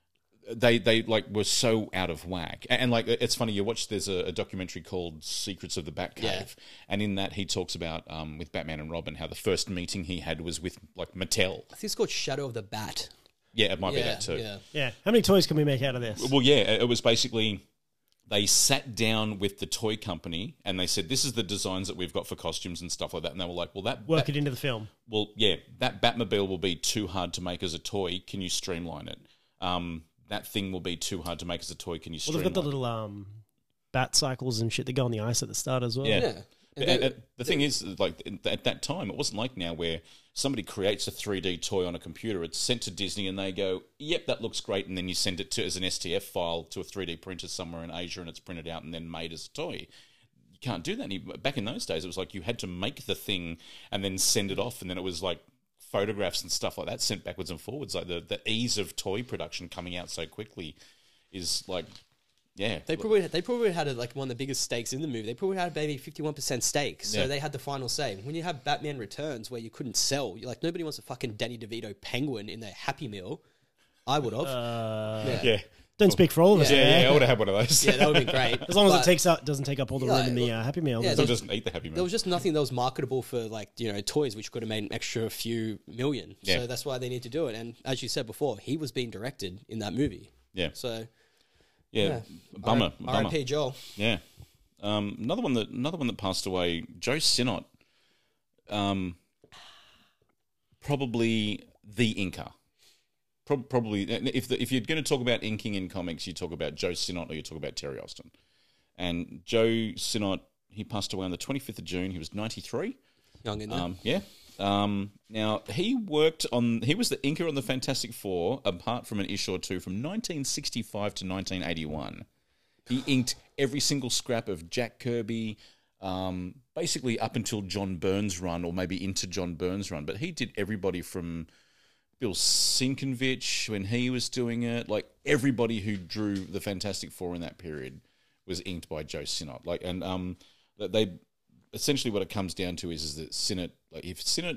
they they like were so out of whack. And, and like it's funny, you watch there's a, a documentary called Secrets of the Batcave, Yeah. and in that he talks about um, with Batman and Robin how the first meeting he had was with like Mattel. I think it's called Shadow of the Bat. Yeah, it might be Yeah, that too. yeah. Yeah. How many toys can we make out of this? Well, yeah, it was basically they sat down with the toy company and they said, "This is the designs that we've got for costumes and stuff like that." And they were like, "Well, that Work that- it into the film. well, yeah, that Batmobile will be too hard to make as a toy. Can you streamline it? Um, that thing will be too hard to make as a toy. Can you Well, streamline?" they've got the little um, bat cycles and shit that go on the ice at the start as well. Yeah. Yeah. But And at- they- at- the thing is, like at that time, it wasn't like now where somebody creates a three D toy on a computer. It's sent to Disney, and they go, "Yep, that looks great," and then you send it to as an S T F file to a three D printer somewhere in Asia, and it's printed out and then made as a toy. You can't do that. any- Back in those days, it was like you had to make the thing and then send it off, and then it was like photographs and stuff like that sent backwards and forwards. Like the the ease of toy production coming out so quickly is like. Yeah, They probably they probably had a, like one of the biggest stakes in the movie. They probably had maybe fifty one percent stake, so Yeah. they had the final say. When you have Batman Returns, where you couldn't sell, you're like nobody wants a fucking Danny DeVito penguin in their Happy Meal. I would have. Uh, yeah. yeah, Don't speak for all of us. yeah, there. yeah. I would have had one of those. yeah, that would be great. As long as But it takes up doesn't take up all the Yeah, room in the uh, Happy Meal. yeah, Does So it? it doesn't eat the Happy Meal. there was just nothing that was marketable for like you know toys, which could have made an extra few million. Yeah. So that's why they need to do it. And as you said before, he was being directed in that movie. yeah, So yeah, yeah. bummer, R- bummer. R I P Joel. Yeah. Um, another one that another one that passed away, Joe Sinnott. Um, probably the inker. Pro- probably if the, if you're going to talk about inking in comics, you talk about Joe Sinnott or you talk about Terry Austin. And Joe Sinnott, he passed away on the twenty-fifth of June. He was ninety-three. Young in there. Um, yeah. Um, now he worked on. He was the inker on the Fantastic Four, apart from an issue or two from nineteen sixty-five to nineteen eighty-one. He inked every single scrap of Jack Kirby, um, basically up until John Byrne's run, or maybe into John Byrne's run. But he did everybody from Bill Sienkiewicz when he was doing it. Like everybody who drew the Fantastic Four in that period was inked by Joe Sinnott. Like, and um, that they essentially what it comes down to is is that Sinnott, like if Sinnott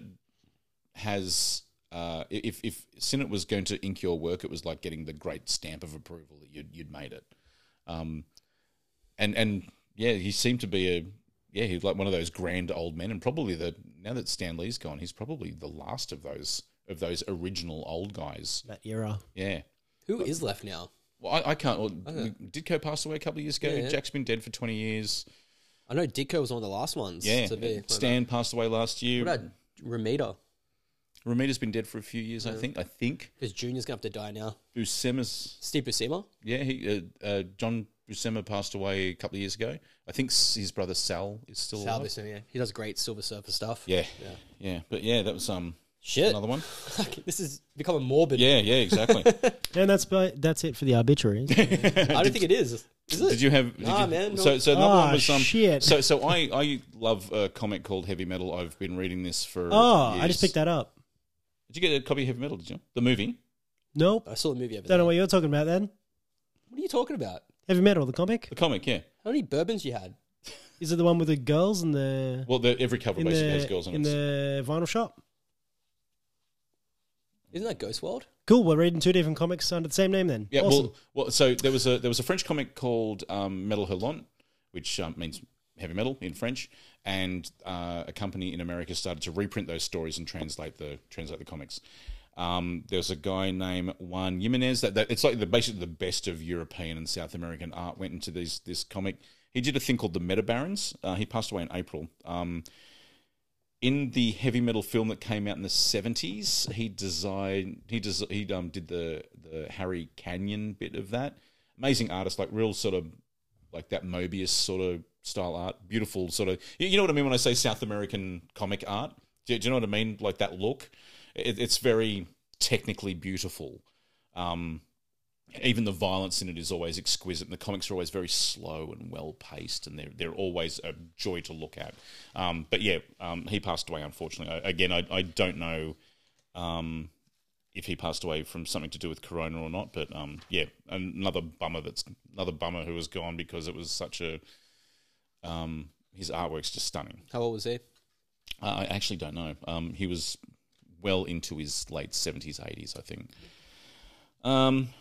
has. Uh, if if Sinnott was going to ink your work, it was like getting the great stamp of approval that you'd you'd made it. Um, and and yeah, he seemed to be a yeah, he was like one of those grand old men, and probably the now that Stan Lee's gone, he's probably the last of those of those original old guys. That era. Yeah. Who is left now? Well, I, I can't. Well, Ditko passed away a couple of years ago. Yeah, yeah. Jack's been dead for twenty years. I know Ditko was one of the last ones. Yeah. To be, Stan passed away last year. What about Ramita? Ramita's been dead for a few years, I think. I think Because Junior's going to have to die now. Buscema's. Steve Buscema? Yeah, he uh, uh, John Buscema passed away a couple of years ago. I think s- his brother Sal is still Sal alive. Buscema, yeah. He does great Silver Surfer stuff. Yeah, Yeah. yeah, but yeah, that was um Shit. another one. This is becoming morbid. Yeah, yeah, exactly. And that's by, that's it for the obituaries. I don't think it is. Is it? Did you have? Did Nah, you, man, no. So, so another Ah, one was um. shit. So, so I I love a comic called Heavy Metal. I've been reading this for. Oh, years. I just picked that up. Did you get a copy of Heavy Metal? Did you? The movie? Nope. I saw the movie over Don't know there. what you're talking about then. What are you talking about? Heavy Metal, the comic. The comic, yeah. How many bourbons you had? Is it the one with the girls and the Well, the, every cover in basically the has girls on in it. the vinyl shop? Isn't that Ghost World? Cool. We're reading two different comics under the same name then. Yeah, Awesome. well, well, so there was a there was a French comic called um, Metal Hurlant, which um, means heavy metal in French, and uh, a company in America started to reprint those stories and translate the translate the comics. Um, there's a guy named Juan Jimenez that, that it's like the basically the best of European and South American art went into these this comic. He did a thing called the Meta Barons. Uh, he passed away in April. Um, in the heavy metal film that came out in the seventies, he designed he des- he um did the the Harry Canyon bit of that. Amazing artist, like real sort of like that Mobius sort of style art. Beautiful sort of, you you know what I mean when I say South American comic art. Do, do you know what I mean? Like that look. It, it's very technically beautiful. Um, even the violence in it is always exquisite, and the comics are always very slow and well paced, and they're they're always a joy to look at. Um, but yeah, um, he passed away unfortunately. I, again, I I don't know um, if he passed away from something to do with corona or not. But um, yeah, another bummer. That's another bummer who was gone because it was such a um, his artwork's just stunning. How old was he? Uh, I actually don't know. Um, he was well into his late seventies, eighties, I think. Um,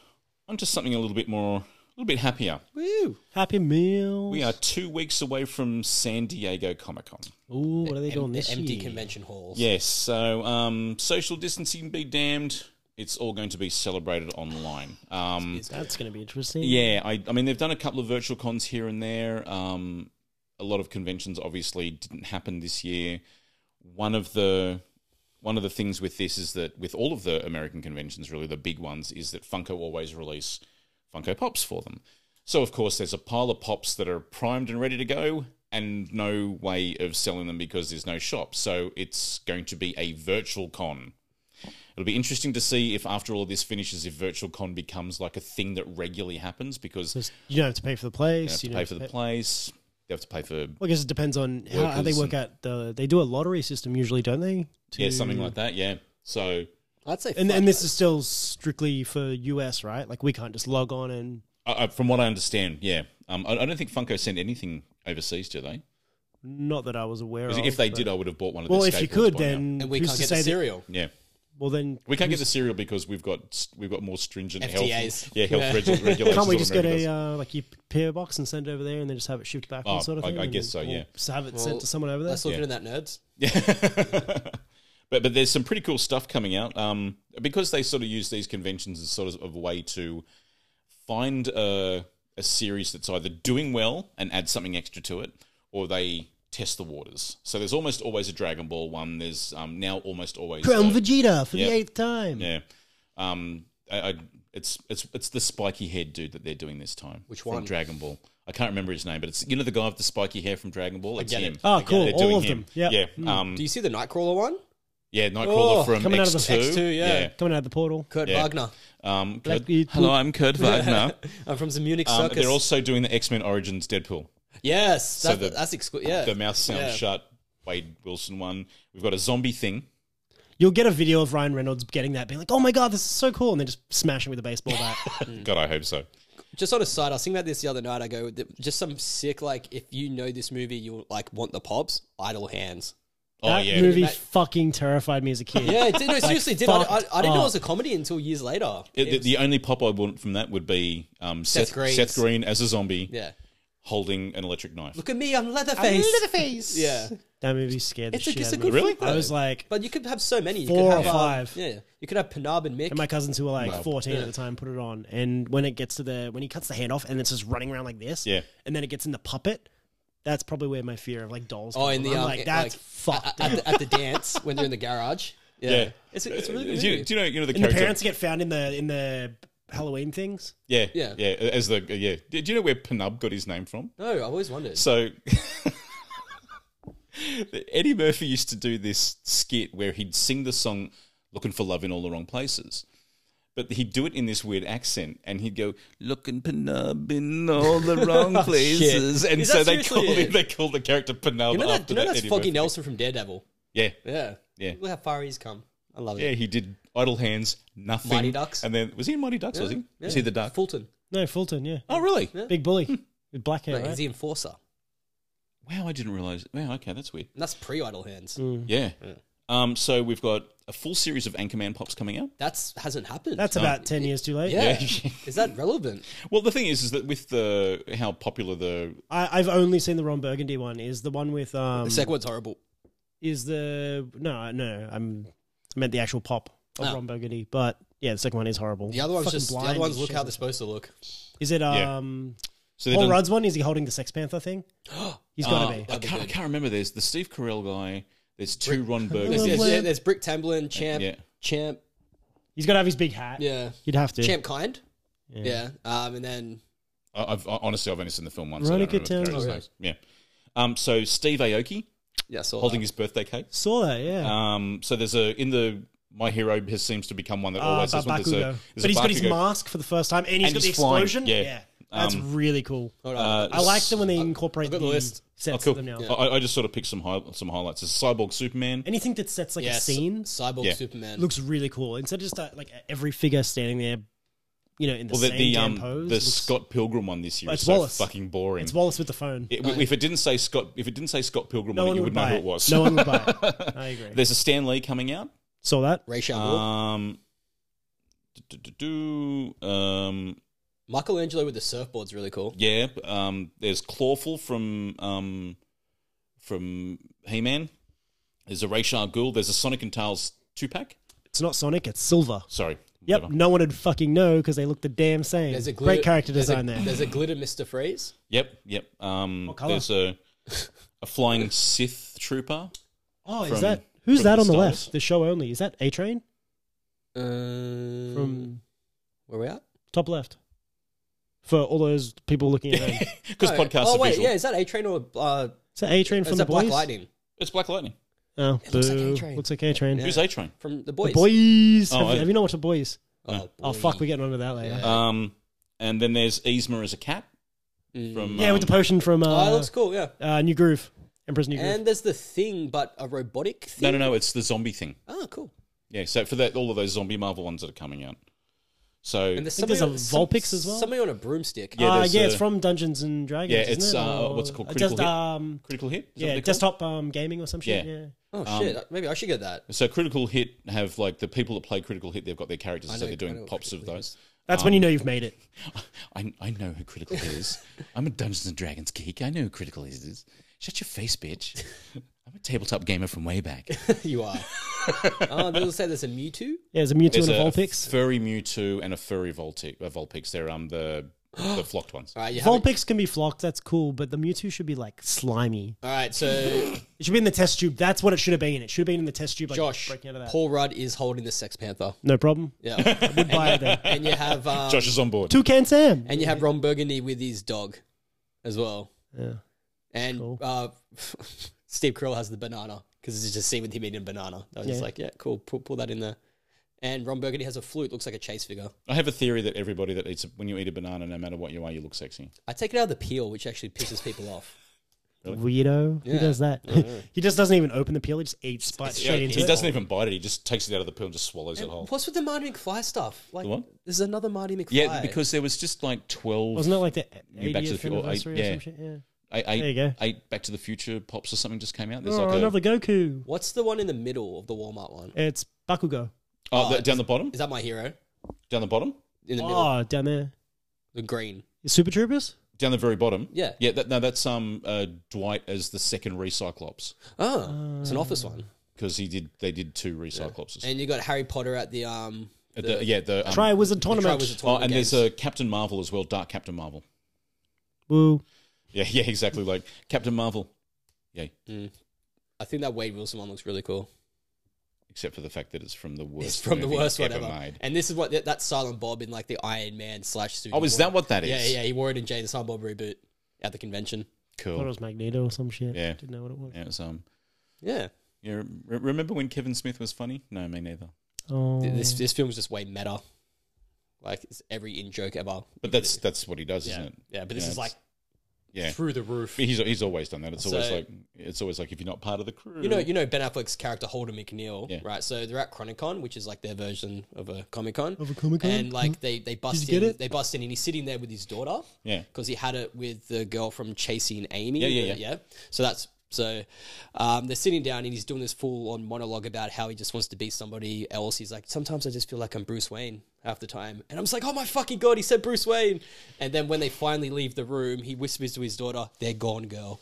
on to something a little bit more, a little bit happier. Woo! Happy Meals. We are two weeks away from San Diego Comic-Con. Ooh, what are they doing M- this empty year? convention halls. Yes, so um, social distancing be damned. It's all going to be celebrated online. Um, That's going to be interesting. yeah, I, I mean, they've done a couple of virtual cons here and there. Um, a lot of conventions obviously didn't happen this year. One of the one of the things with this is that with all of the American conventions, really the big ones, is that Funko always release Funko Pops for them. So, of course, there's a pile of Pops that are primed and ready to go and no way of selling them because there's no shop. So it's going to be a virtual con. It'll be interesting to see if after all of this finishes, if virtual con becomes like a thing that regularly happens because Just- you don't have to pay for the place. you You, have to don't pay for the place, you have to pay for Well, I guess it depends on how, how they Workers work out the. They do a lottery system usually, don't they? To- yeah something like that. Yeah, so I'd say. And fuck and this it. is still strictly for U S, right? Like we can't just log on and. I, I, from what I understand, yeah, um, I, I don't think Funko send anything overseas, do they? Not that I was aware of. Because if they but- did, I would have bought one of. well, their if you skateboards could, by now. then and we who's can't to get say the that- cereal. yeah. Well, then We can't get the cereal because we've got we've got more stringent F D As. health, yeah, health Yeah. regu- regulations. Can't we than just get America a does. uh, like your P O box and send it over there, and then just have it shipped back, Oh, and sort of I- thing? I and- guess so, or yeah. Just have it Well, sent to someone over there. Let's look Yeah. into that, nerds. Yeah. but but there's some pretty cool stuff coming out. Um, because they sort of use these conventions as sort of a way to find a, a series that's either doing well and add something extra to it, or they test the waters. So there's almost always a Dragon Ball one. There's um, now almost always Crown a- Vegeta for yeah. the eighth time. yeah. Um, I, I it's it's it's the spiky head dude that they're doing this time. Which from one? Dragon Ball. I can't remember his name, but it's you know the guy with the spiky hair from Dragon Ball. It's get him. it. Oh, I get cool. They're All doing of him. them. Yeah. Yeah. Um, Do you see the Nightcrawler one? yeah. Nightcrawler Oh, from coming out of X the- two. X two, yeah. Coming out of the portal. Kurt Yeah. Wagner. Um, Black Kurt- Beard hello, Poop. I'm Kurt Wagner. I'm from the Munich um, Circus. they're also doing the X Men Origins Deadpool. yes, So that, the- that's exclu- yeah. The mouth sound Yeah. shut. Wade Wilson one. We've got a zombie thing. You'll get a video of Ryan Reynolds getting that, being like, "Oh my god, this is so cool," and then just smashing with a baseball bat. God, I hope so. Just on a side, I was thinking about this the other night. I go, th- just some sick, like, if you know this movie, you'll, like, want the pops, Idle Hands. Oh that yeah. movie Mate- fucking terrified me as a kid. Yeah, it did, no, seriously, it did. I, I, I fucked didn't know it up. was a comedy until years later. It- It the, was- the only pop I want from that would be um, Seth, Seth Green's- Seth Green as a zombie yeah. holding an electric knife. Look at me, I'm Leatherface. Leatherface. Yeah. That movie scared the It's a, shit just out a of me. good Really? flick, though. I was like, But you could have so many. You Four could or have, five. Um, yeah. You could have Penab and Mick. and my cousins who were like Wow. fourteen Yeah. at the time put it on, and when it gets to the when he cuts the hand off and it's just running around like this, Yeah. and then it gets in the puppet. That's probably where my fear of like dolls. oh, comes in from. the I'm um, like it- that's like, fucked. at, at, the, at the dance when they're in the garage. Yeah, Yeah. It's, a, it's a really Uh, good do, you, movie. do you know you know the and the character? parents get found in the in the Halloween things. yeah, Yeah. yeah. As the yeah. Do you know where Penub got his name from? No, I've always wondered. So Eddie Murphy used to do this skit where he'd sing the song "Looking for Love in All the Wrong Places." But he'd do it in this weird accent, and he'd go "Looking Penub in all the wrong places," and Is so that they seriously called it? him. They called the character Penub you know that? after You know that. that's Eddie Foggy Murphy. Nelson from Daredevil. Yeah, Yeah, Yeah. Look how far he's come. I love it. yeah. He did Idle Hands, nothing. Mighty Ducks. and then was he in Mighty Ducks? Was he? Yeah. Was he the duck? Fulton. No, Fulton, yeah, Oh, really? big bully with black hair. No, right? he's the enforcer. Wow, I didn't realize. Wow, okay, that's weird. And that's pre-Idle Hands. Mm. Yeah. Um. So we've got a full series of Anchorman pops coming out. That's hasn't happened. That's about ten years too late. yeah. Yeah. Is that relevant? Well, the thing is, is that with the how popular the I, I've only seen the Ron Burgundy one. Is the one with um The second one's horrible. is the no no I'm I meant the actual pop of Oh. Ron Burgundy, but yeah, the second one is horrible. The other one's Fucking just the blind other ones as look shit. how they're supposed to look. Is it Yeah. um so they've Paul done- Rudd's one? Is he holding the Sex Panther thing? He's got to Uh, be. I That'd be can't, I good. can't remember. There's the Steve Carell guy. There's two Ron There's, Burgundy. there's, Well, yeah, there's Brick Tamblyn, Champ, Yeah. Champ, He's got to have his big hat. yeah, You'd have to. Champ Kind, Yeah. yeah, um, and then I- I've I, honestly I've only seen the film once. Veronica so I don't remember the Townsend. character's names. Yeah. Um. So Steve Aoki yeah, saw holding that. his birthday cake. Saw that, yeah. Um. So there's a in the My Hero has seems to become one that Uh, always has one. There's a, Bakugo. there's But a he's got his Bakugo. mask for the first time, and he's And got the he's flying, explosion. yeah. That's Um, really cool. Hold on. Uh, I like them when they I've- incorporate I've got the, the list. sets Oh, cool. of them now. Yeah. I, I just sort of picked some high, some highlights. There's Cyborg Superman. Anything that sets like yeah, a scene Cyborg Yeah. Superman. looks really cool. Instead of just uh, like every figure standing there, you know, in the Well, the, same the damn um pose. the looks- Scott Pilgrim one this year It's is so Wallace. fucking boring. It's Wallace with the phone. It- if it didn't say Scott, if it didn't say Scott Pilgrim no on it, one you would would know buy who it. it was. No one would buy it. I agree. There's a Stan Lee coming out. Saw that. Ray Shaw. Um, do, do, do, um, Michelangelo with the surfboard's really cool. yeah, um, there's Clawful from um, from He-Man. There's a Ra's al Ghul. There's a Sonic and Tails two pack. It's not Sonic, it's Silver. Sorry. Yep, whatever. no one would fucking know because they look the damn same. There's a glitter, Great character there's design a, there. There's a glitter Mister Freeze. Yep, yep. Um, What colour? there's a a flying Sith trooper. Oh, is from- that who's from that the on the Star left? Wars. The show only. Is that A Train Um, from where are we at? top left? For all those people looking at them. Because Oh, podcasts Oh are wait, visual. yeah, is that A Train or uh, Is that A Train from is the that Black boys? Lightning It's Black Lightning. Oh, It looks like boo. A-Train. Looks like A Train. Yeah. Who's A-Train? from the The boys? boys. Oh, have, I- you, have you know what the boys? Oh, Oh boy. fuck, we're getting onto that later. Yeah. Um, and then there's Yzma as a cat. Mm. From, Yeah, with the um, potion from oh, uh, that looks cool. Yeah, uh, New Groove, Emperor's New Groove. and there's the thing, but a robotic thing. No, no, no. It's the zombie thing. Oh, cool. Yeah. So for that, all of those zombie Marvel ones that are coming out. So And there's I think somebody there's on, a Vulpix as well. Somebody on a broomstick. Yeah, uh, there's yeah, it's a- from Dungeons and Dragons. Yeah, isn't it's, it? uh, Or- what's it called? uh, Critical Just, Hit? um, Critical Hit. Is that what yeah, they're called? desktop um, gaming or some shit. Yeah. Yeah. Oh Um, shit! Maybe I should get that. So Critical Hit have like the people that play Critical Hit. They've got their characters, I so know- they're I doing know what pops of Critical Hit those. That's Um, when you know you've made it. I I know who Critical Hit is. I'm a Dungeons and Dragons geek. I know who Critical Hit is. Shut your face, bitch. I'm a tabletop gamer from way back. You are. Oh, they'll say there's a Mewtwo. Yeah, there's a Mewtwo There's and a a Vulpix. furry Mewtwo and a furry Voltix. Uh, Vulpix. They're um the the flocked ones. All right, you haven't- Vulpix can be flocked, that's cool, but the Mewtwo should be like slimy. All right, so It should be in the test tube. That's what it should have been. It should have been in the test tube. Like, Josh, breaking out of that. Paul Rudd is holding the Sex Panther. No problem. Yeah, Would buy it then. and you have um, Josh is on board. Toucan Sam. and you have Ron Burgundy with his dog, as well. Yeah. And Cool. uh, Steve Carell has the banana because it's just a scene with him eating a banana. I was just Yeah. like, yeah, cool, pull, pull that in there. And Ron Burgundy has a flute, looks like a chase figure. I have a theory that everybody that eats a, when you eat a banana, no matter what you are, you look sexy. I take it out of the peel, which actually pisses people off. Weirdo. Who Yeah. does that? I know. He just doesn't even open the peel. He just eats bite it's- straight Yeah, into he it. doesn't even bite it. He just takes it out of the pill and just swallows it And whole. what's with the Marty McFly stuff? Like, The what? there's another Marty McFly. Yeah, because there was just like twelve. Wasn't it like the New Back to the eightieth Fu- or eight- anniversary or yeah. some shit? Yeah. eight, There you eight, go. eight Back to the Future pops or something just came out. There's Oh, like a, another Goku. What's the one in the middle of the Walmart one? It's Bakugo. oh, Oh, the, down is- the bottom, Is that my hero? down the bottom, In the middle, Oh, down there. the green. Super Troopers? down the very bottom. Yeah. yeah. That, no, that's um uh, Dwight as the second Recyclops Oh, it's an office one. because he did. They did two Recyclopses. And you got Harry Potter at the um. Uh, the- yeah, the um, Try Wizard the Tournament. Triwizard Oh, Tournament and games. there's a Captain Marvel as well, Dark Captain Marvel. Woo. Yeah, yeah, exactly. Like Captain Marvel. Yeah, I think that Wade Wilson one looks really cool. except for the fact that it's from the worst. It's from the movie worst one ever ever. made. And this is what that, that's Silent Bob in like the Iron Man slash suit. Oh, is that what that is? Yeah, yeah. He wore it in Jay and Silent Bob reboot at the convention. I thought it Cool. was Magneto or some shit. Yeah. Didn't know what it was. Yeah, it's, um, Yeah. yeah. Re- remember when Kevin Smith was funny? No, me neither. Oh. Th- This this film's just way meta. Like it's every in joke ever. But that's that's what he does, yeah, isn't it? yeah. But this Yeah, is like it's- Yeah, through the roof. he's he's always done that. It's always So- like it's always like if you're not part of the crew, You know, you know Ben Affleck's character Holden McNeil, Yeah. right? So they're at Chronicon, which is like their version of a Comic Con, Of a Comic-Con? and like they they bust you in, get it? they bust in, and he's sitting there with his daughter yeah, because he had it with the girl from Chasing Amy. Yeah, yeah, the- yeah. So that's so um, they're sitting down, and he's doing this full on monologue about how he just wants to be somebody else. He's like, sometimes I just feel like I'm Bruce Wayne half the time, and I'm just like, oh my fucking god, he said Bruce Wayne. And then when they finally leave the room, he whispers to his daughter, "They're gone, girl."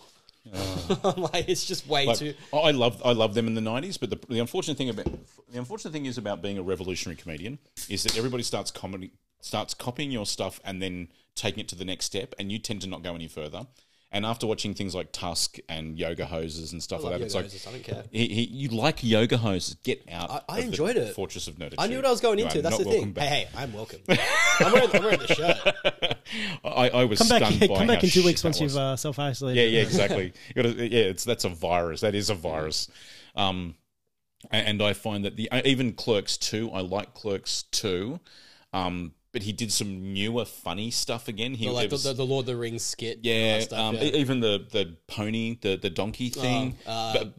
I'm like, it's just way Like, too. I love I love them in the nineties, but the, the unfortunate thing about the unfortunate thing is about being a revolutionary comedian is that everybody starts comedy starts copying your stuff and then taking it to the next step, and you tend to not go any further. And after watching things like Tusk and Yoga Hoses and stuff I like love that, it's yoga like hoses, I don't care. He, he, you like yoga hoses. Get out. I- I of the enjoyed it. Fortress of Nerditude. I knew what I was going You into. are That's not the thing. welcome back. Hey, hey, I'm welcome. I'm, wearing, I'm wearing the shirt. I, I was Come back, stunned by come back how in two shit weeks that once you've was. uh, self isolated. Yeah, yeah, exactly. You gotta, yeah, it's that's a virus. That is a virus. Um, and, and I find that the uh, even Clerks two, I like Clerks two, um, but he did some newer, funny stuff again. He But like it was- the, the, the Lord of the Rings skit. and all yeah, that stuff, um, yeah. e- even the the pony, the the donkey thing. Oh, uh, but,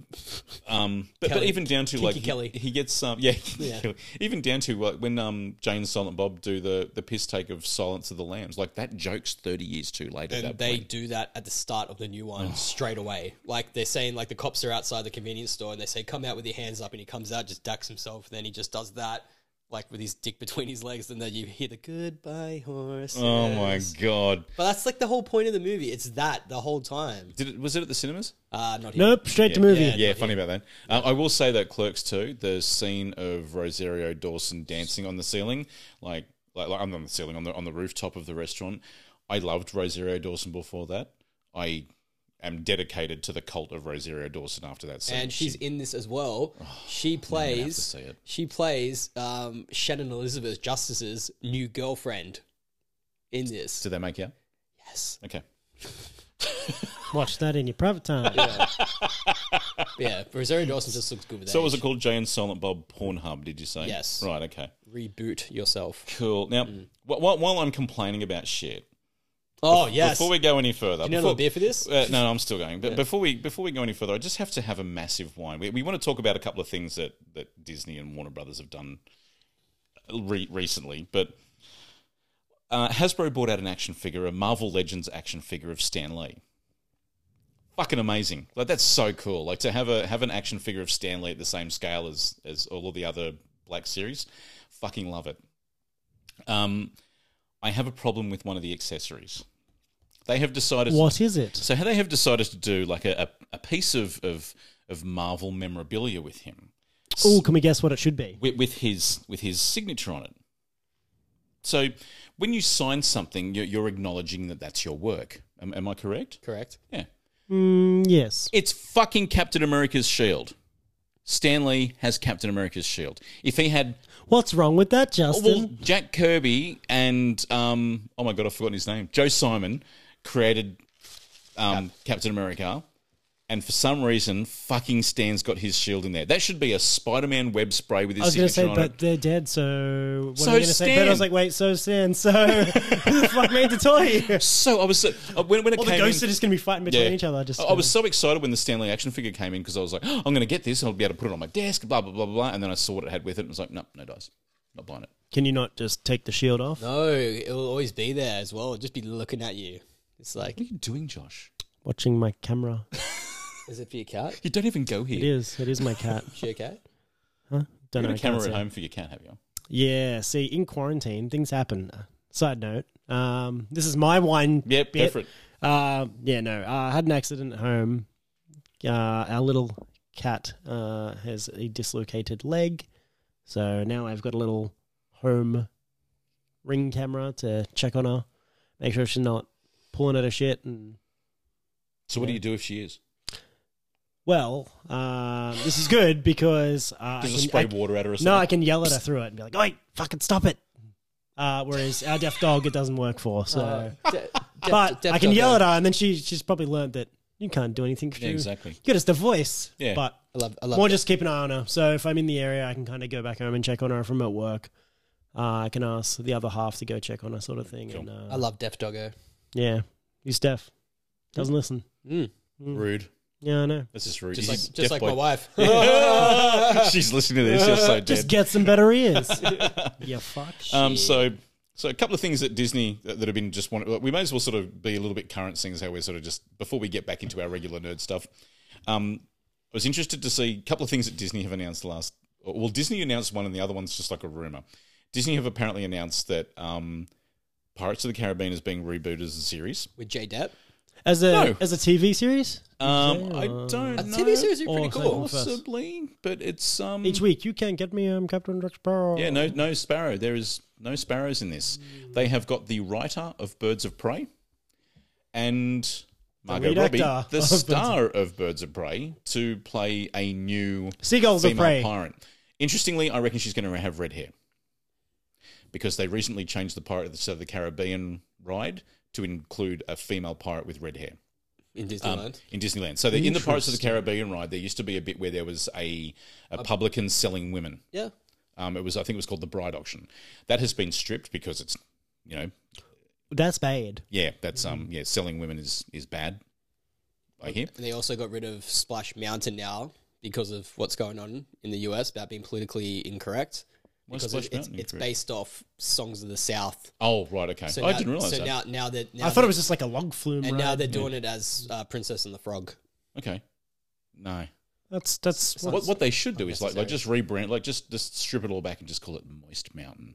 um, but, but Kelly. even down to Kinky like he, Kelly. he gets um, yeah, Yeah. even down to like when um Jane and Silent Bob do the the piss take of Silence of the Lambs, like that joke's thirty years too late. at And that they point. do that at the start of the new one straight away. Like they're saying, like the cops are outside the convenience store and they say, "Come out with your hands up," and he comes out, just ducks himself. Then he just does that, like with his dick between his legs, and then you hear the goodbye horse. Oh my god! But that's like the whole point of the movie. It's that the whole time. Did it? Was it at the cinemas? Uh, not here. Nope, straight to Yeah. movie. Yeah. Yeah, funny about that. Um, I will say that Clerks two, the scene of Rosario Dawson dancing on the ceiling, like, like, like I'm on the ceiling on the on the rooftop of the restaurant. I loved Rosario Dawson before that. I am dedicated to the cult of Rosario Dawson after that scene. And she's She- in this as well. she have to plays. see it. She plays um, Shannon Elizabeth Justice's new girlfriend in this. did they make out? Yes. Okay. Watch that in your private time. Yeah. yeah. Rosario Dawson just looks good with So age. was it called Jay and Silent Bob Pornhub? Did you say? Yes. Right. Okay. Reboot yourself. Cool. Now, wh- while, while I'm complaining about shit, Oh yes. before we go any further, you know before, a beer for this? Uh, no, no, I'm still going. But before we before we go any further, I just have to have a massive whine. We, we want to talk about a couple of things that, that Disney and Warner Brothers have done re- recently. But uh, Hasbro brought out an action figure, a Marvel Legends action figure of Stan Lee. Fucking amazing! Like that's so cool. Like to have a have an action figure of Stan Lee at the same scale as as all of the other Black Series. Fucking love it. Um, I have a problem with one of the accessories. They have decided. What is it? So how they have decided to do like a, a, a piece of, of of Marvel memorabilia with him. Oh, can we guess what it should be? With, with his with his signature on it. So when you sign something, you're, you're acknowledging that that's your work. Am, am I correct? Correct. Yeah. Mm, yes. It's fucking Captain America's shield. Stan Lee has Captain America's shield. If he had, What's wrong with that, well, Justin? Jack Kirby and um, oh my god, I've forgotten his name. Joe Simon created um, Captain America, and for some reason, fucking Stan's got his shield in there. That should be a Spider-Man web spray with his I was going to signature say, on but it. they're dead, so what So am I going to say? But I Stan. was like, wait, so Stan, so who the fuck made the toy? So I was so, uh, when when it All the came ghosts in, are just going to be fighting between yeah. each other. Just I I was so excited when the Stanley action figure came in because I was like, oh, I'm going to get this and I'll be able to put it on my desk, blah blah blah blah blah. And then I saw what it had with it and was like, no, no dice, not buying it. Can you not just take the shield off? No, it will always be there as well. It'll just be looking at you. It's like, What are you doing, Josh? Watching my camera. is it for your cat? You don't even go It here. is. It is my cat. Is she okay? Huh? Don't You know. got a camera can't at see. home for your cat, have you? Yeah. See, in quarantine, things happen. Side note. Um, this is my wine. Yep, go bit. for it. Uh, yeah, no. Uh, I had an accident at home. Uh, our little cat uh, has a dislocated leg. So now I've got a little home ring camera to check on her, make sure she's not pulling at her shit. And So what do Yeah. you do if she is? well, um, this is good because uh, I Just can, spray I, water at her or something? no, I can yell at her through it and be like, "Oi, fucking stop it!" Uh, whereas our deaf dog, it doesn't work for. So, De- but Def I can Dog, yell though. at her, and then she she's probably learned that you can't do anything for Yeah, you. exactly. You're just a voice. Yeah. But I love, I love more it. just keep an eye on her. So if I'm in the area, I can kind of go back home and check on her. If I'm at work, uh, I can ask the other half to go check on her, sort of thing. Cool. And uh, I love Def Doggo. yeah, he's deaf, doesn't listen. Mm. Rude. Yeah, I know. That's just rude. Just He's like, a just deaf like boy. my wife. She's listening to this. You're so Just dead. get some better ears. you fuck. Um, so, so a couple of things that Disney that that have been just wanted. We may as well sort of be a little bit current, seeing as how we're sort of just before we get back into our regular nerd stuff. Um, I was interested to see a couple of things that Disney have announced last. Well, Disney announced one, and the other one's just like a rumor. Disney have apparently announced that um, Pirates of the Caribbean is being rebooted as a series. With J Depp. As a No. as a T V series, Um, Yeah. I don't A know. T V series would be Or pretty cool. something. Possibly, but it's um. each week you can get me um Captain Jack Sparrow. Yeah, no, no Sparrow. There is no sparrows in this. They have got the writer of Birds of Prey and Margot lead Robbie, actor the of Birds of- star of Birds of Prey, to play a new Seagulls of female prey. pirate. Interestingly, I reckon she's going to have red hair because they recently changed the Pirate of the Caribbean ride to include a female pirate with red hair. In Um, Disneyland. in Disneyland. So the, in the Pirates of the Caribbean ride, there used to be a bit where there was a, a publican selling women. Yeah. Um, it was, I think, it was called the Bride Auction. That has been stripped because it's, you know, That's bad. yeah, that's um, yeah, selling women is is bad. I hear. And they also got rid of Splash Mountain now because of what's going on in the U S about being politically incorrect. Why is Because Splash it's, it's, Mountain it's incorrect? based off songs of the South. Oh, right, okay. So I now, didn't realize so that. now, now that now I thought that- it was just like a log flume. and ride. now they're doing it as uh, Princess and the Frog. Okay, no, That's that's What, what they should do is like, like necessary. just rebrand, like just just strip it all back and just call it Moist Mountain.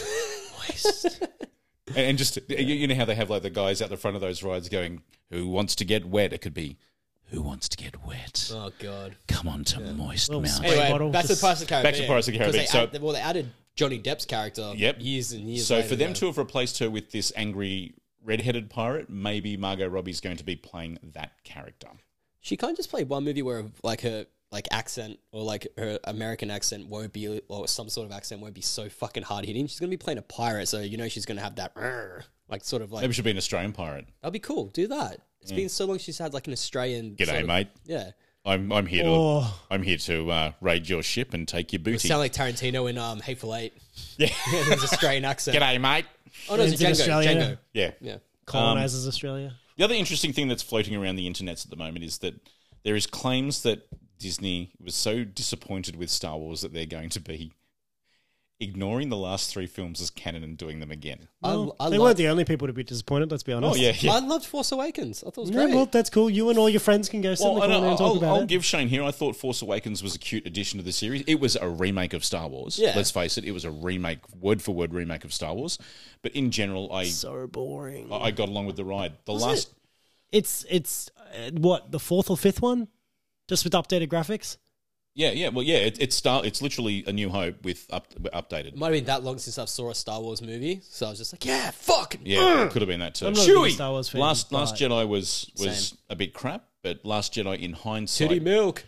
moist. And, and just you, you know how they have like the guys out the front of those rides going, "Who wants to get wet?" It could be, "Who wants to get wet? Oh god. Come on to Moist Little Mountain." spray Anyway, bottle, back to the just- Pirates of the Caribbean. Back to Pirates of the Because Caribbean. They So- add, well, they added Johnny Depp's character. Yep. Years and years. So later, for them yeah. to have replaced her with this angry redheaded pirate, maybe Margot Robbie's going to be playing that character. she can't just play one movie where like her like accent or like her American accent won't be, or some sort of accent won't be so fucking hard hitting. She's gonna be playing a pirate, so you know she's gonna have that "Rrr," like sort of like Maybe she'll be an Australian pirate. that'd be cool. Do that. It's been so long she's had like an Australian. G'day, sort of- mate. Yeah. I'm I'm here to Oh. I'm here to uh, raid your ship and take your booty. Sound like Tarantino in um, Hateful Eight. Yeah. His Australian accent. G'day, mate. Oh no, it's It's in Django. Australia. Django. Yeah. Yeah. Colonizes Australia. The other interesting thing that's floating around the internet at the moment is that there is claims that Disney was so disappointed with Star Wars that they're going to be ignoring the last three films as canon and doing them again. I, Well, I, they love, weren't the only people to be disappointed. Let's be honest. Oh yeah, yeah. I loved Force Awakens. I thought it was No, great. well, that's cool. You and all your friends can go sit in the Well, corner and and talk I'll, about I'll it. give Shane here. I thought Force Awakens was a cute addition to the series. It was a remake of Star Wars. Yeah. Let's face it, it was a remake, word for word remake of Star Wars. But in general, I So boring. I got along with the ride. The last, It's it's uh, what, the fourth or fifth one, just with updated graphics. yeah, yeah, well, yeah, it, it's Star. It's literally A New Hope with up, updated. It might have been that long since I saw a Star Wars movie, so I was just like, yeah, fuck. Yeah, it could have been that too. I'm not a big Star Wars fan. Last Last but- Jedi was was Same. a bit crap, but Last Jedi in hindsight, Titty milk.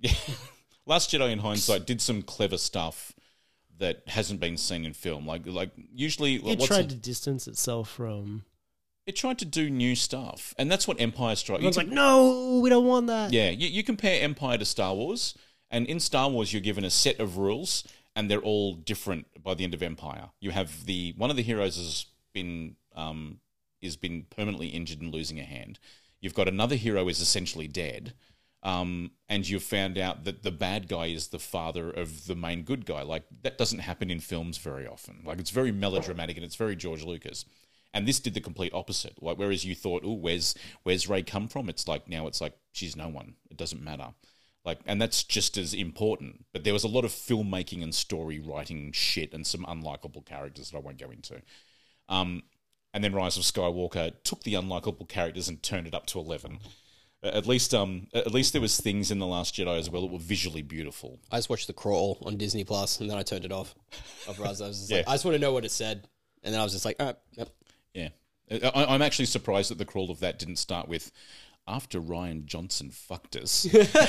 Last Jedi in hindsight did some clever stuff that hasn't been seen in film. Like like usually, It what's tried a- to distance itself from. it tried to do new stuff, and that's what Empire Strikes. Everyone's like, no, we don't want that. Yeah, you, you compare Empire to Star Wars, and in Star Wars you're given a set of rules, and they're all different by the end of Empire. You have the one of the heroes has been um, is been permanently injured and losing a hand. You've got another hero is essentially dead, um, and you've found out that the bad guy is the father of the main good guy. Like that doesn't happen in films very often. Like it's very melodramatic and it's very George Lucas. And this did the complete opposite. Like whereas you thought, oh, where's where's Rey come from? It's like now it's like she's no one. It doesn't matter. Like, and that's just as important. But there was a lot of filmmaking and story writing shit and some unlikable characters that I won't go into. Um, and then Rise of Skywalker took the unlikable characters and turned it up to eleven. At least, um, at least there was things in The Last Jedi as well that were visually beautiful. I just watched The Crawl on Disney Plus, and then I turned it off. Otherwise, I was just Yeah. like, I just want to know what it said, and then I was just like, all right, yep. Yeah, I, I'm actually surprised that the crawl of that didn't start with "After Ryan Johnson fucked us."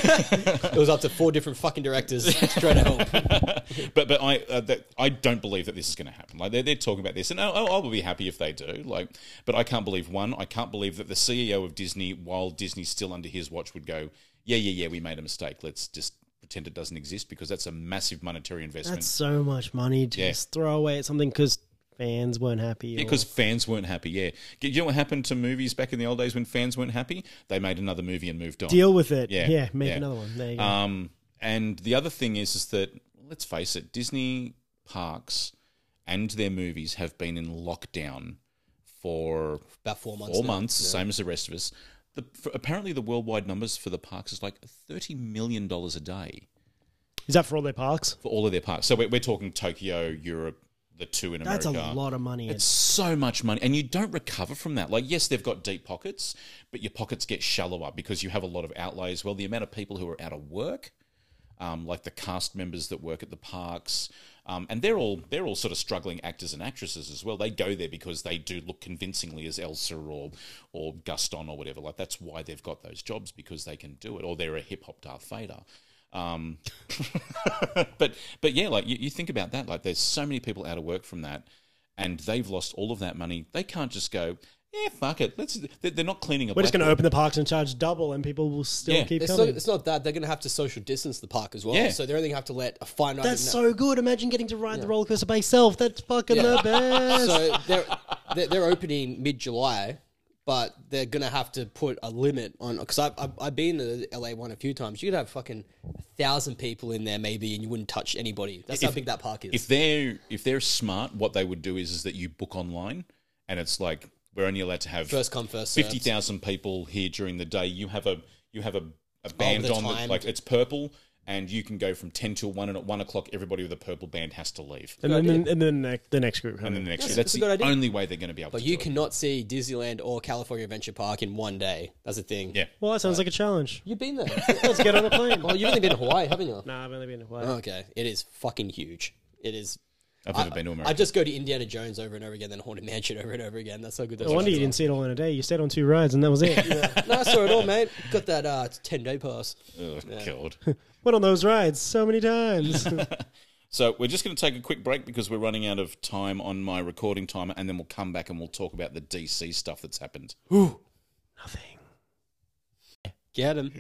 It was up to four different fucking directors trying to help. but but I uh, that, I don't believe that this is going to happen. Like they're, they're talking about this, and I'll, I'll be happy if they do. Like, but I can't believe one. I can't believe that the C E O of Disney, while Disney's still under his watch, would go, "Yeah, yeah, yeah, we made a mistake. Let's just pretend it doesn't exist," because that's a massive monetary investment. That's so much money to Yeah. just throw away at something because fans weren't happy. or- Because fans weren't happy, yeah. You know what happened to movies back in the old days when fans weren't happy? They made another movie and moved on. deal with it. Yeah, Yeah, make yeah. another one. There you go. Um, and the other thing is, is that, let's face it, Disney parks and their movies have been in lockdown for About four months. four now. months, Yeah. same as the rest of us. The, for, apparently, the worldwide numbers for the parks is like thirty million dollars a day Is that for all their parks? for all of their parks. So we're, we're talking Tokyo, Europe, the two in That's America. a lot of money. It's so much money, and you don't recover from that. Like, yes, they've got deep pockets, but your pockets get shallower because you have a lot of outlay as well. The amount of people who are out of work, um, like the cast members that work at the parks, um, and they're all they're all sort of struggling actors and actresses as well. They go there because they do look convincingly as Elsa or or Gaston or whatever. Like that's why they've got those jobs, because they can do it, or they're a hip hop Darth Vader. Um, but but yeah, like you, you think about that. Like there's so many people out of work from that, and they've lost all of that money. They can't just go, yeah, fuck it. Let's. They're they're not cleaning a. We're just going to blackboard. open the parks and charge double, and people will still Yeah. keep It's, coming. not, it's not that. They're going to have to social distance the park as well. Yeah. So they're only going to have to let a finite... That's amount- so good. Imagine getting to ride the roller coaster by yourself. That's fucking the best. So they're, they're, they're opening mid-July, but they're going to have to put a limit on... Because I've, I've, I've been to the L A one a few times. You could have fucking a thousand people in there maybe, and you wouldn't touch anybody. That's how If- big that park is. If they're if they're smart, what they would do is is that you book online, and it's like we're only allowed to have First come, first served. fifty thousand people here during the day. You have a you have a a band the on, the, timed. like it's purple, and you can go from ten till one, and at one o'clock, everybody with a purple band has to leave. And then, and then, and then the next group. And then the next That's- year, that's that's a the good idea. only way they're going to be able But to you do it. cannot see Disneyland or California Adventure Park in one day. That's the thing. Yeah. Well, that sounds like a challenge. You've been there. Let's get on a plane. Well, you've only been to Hawaii, haven't you? Nah, I've only been to Hawaii. Oh, okay. It is fucking huge. It is. I've never I, been to America. I just go to Indiana Jones over and over again, then Haunted Mansion over and over again. That's how good those No wonder you rides didn't see it all in a day. You stayed on two rides and that was it. are. No, I saw it all, mate. Got that uh, ten-day pass. Oh, God. Went on those rides so many times. So we're just going to take a quick break because we're running out of time on my recording timer, and then we'll come back and we'll talk about the D C stuff that's happened. Nothing. Get him.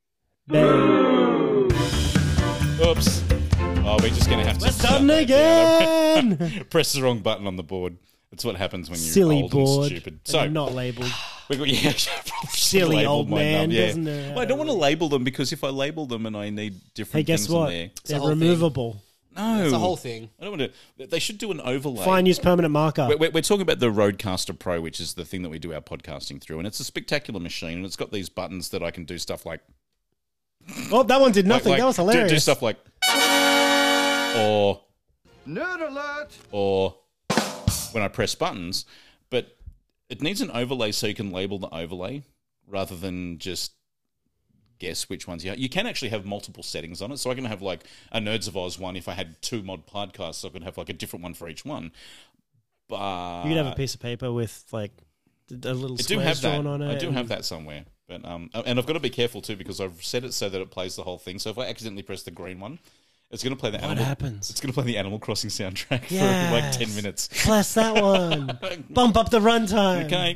Oops. Oh, we're just going to have to... Let's shut done that down. again. Press the wrong button on the board. That's what happens when you're Silly old board. and stupid. So And not labeled. we got yeah, Silly labelled old my man num- yeah. doesn't know how Well, I don't to- want to label them because if I label them and I need different Hey, guess things on what? there, They're whole thing. removable. no, It's the whole thing. I don't want to. They should do an overlay. Fine, use permanent marker. We're, we're we're talking about the Rodecaster Pro, which is the thing that we do our podcasting through, and it's a spectacular machine, and it's got these buttons that I can do stuff like. Oh, that one did like- nothing. like that was do- hilarious. Do, stuff like, or Nerd alert! or when I press buttons, but it needs an overlay so you can label the overlay rather than just guess which ones you have. You can actually have multiple settings on it, so I can have like a Nerds of Oz one. If I had two mod podcasts, I could have like a different one for each one. But You could have a piece of paper with like a little I do squares have that. drawn on it. I do and- have that somewhere, but um, and I've got to be careful too because I've set it so that it plays the whole thing. So if I accidentally press the green one, it's going to play the What animal. happens? It's going to play the Animal Crossing soundtrack for like ten Yes. minutes. Press that one. Bump up the runtime. Okay.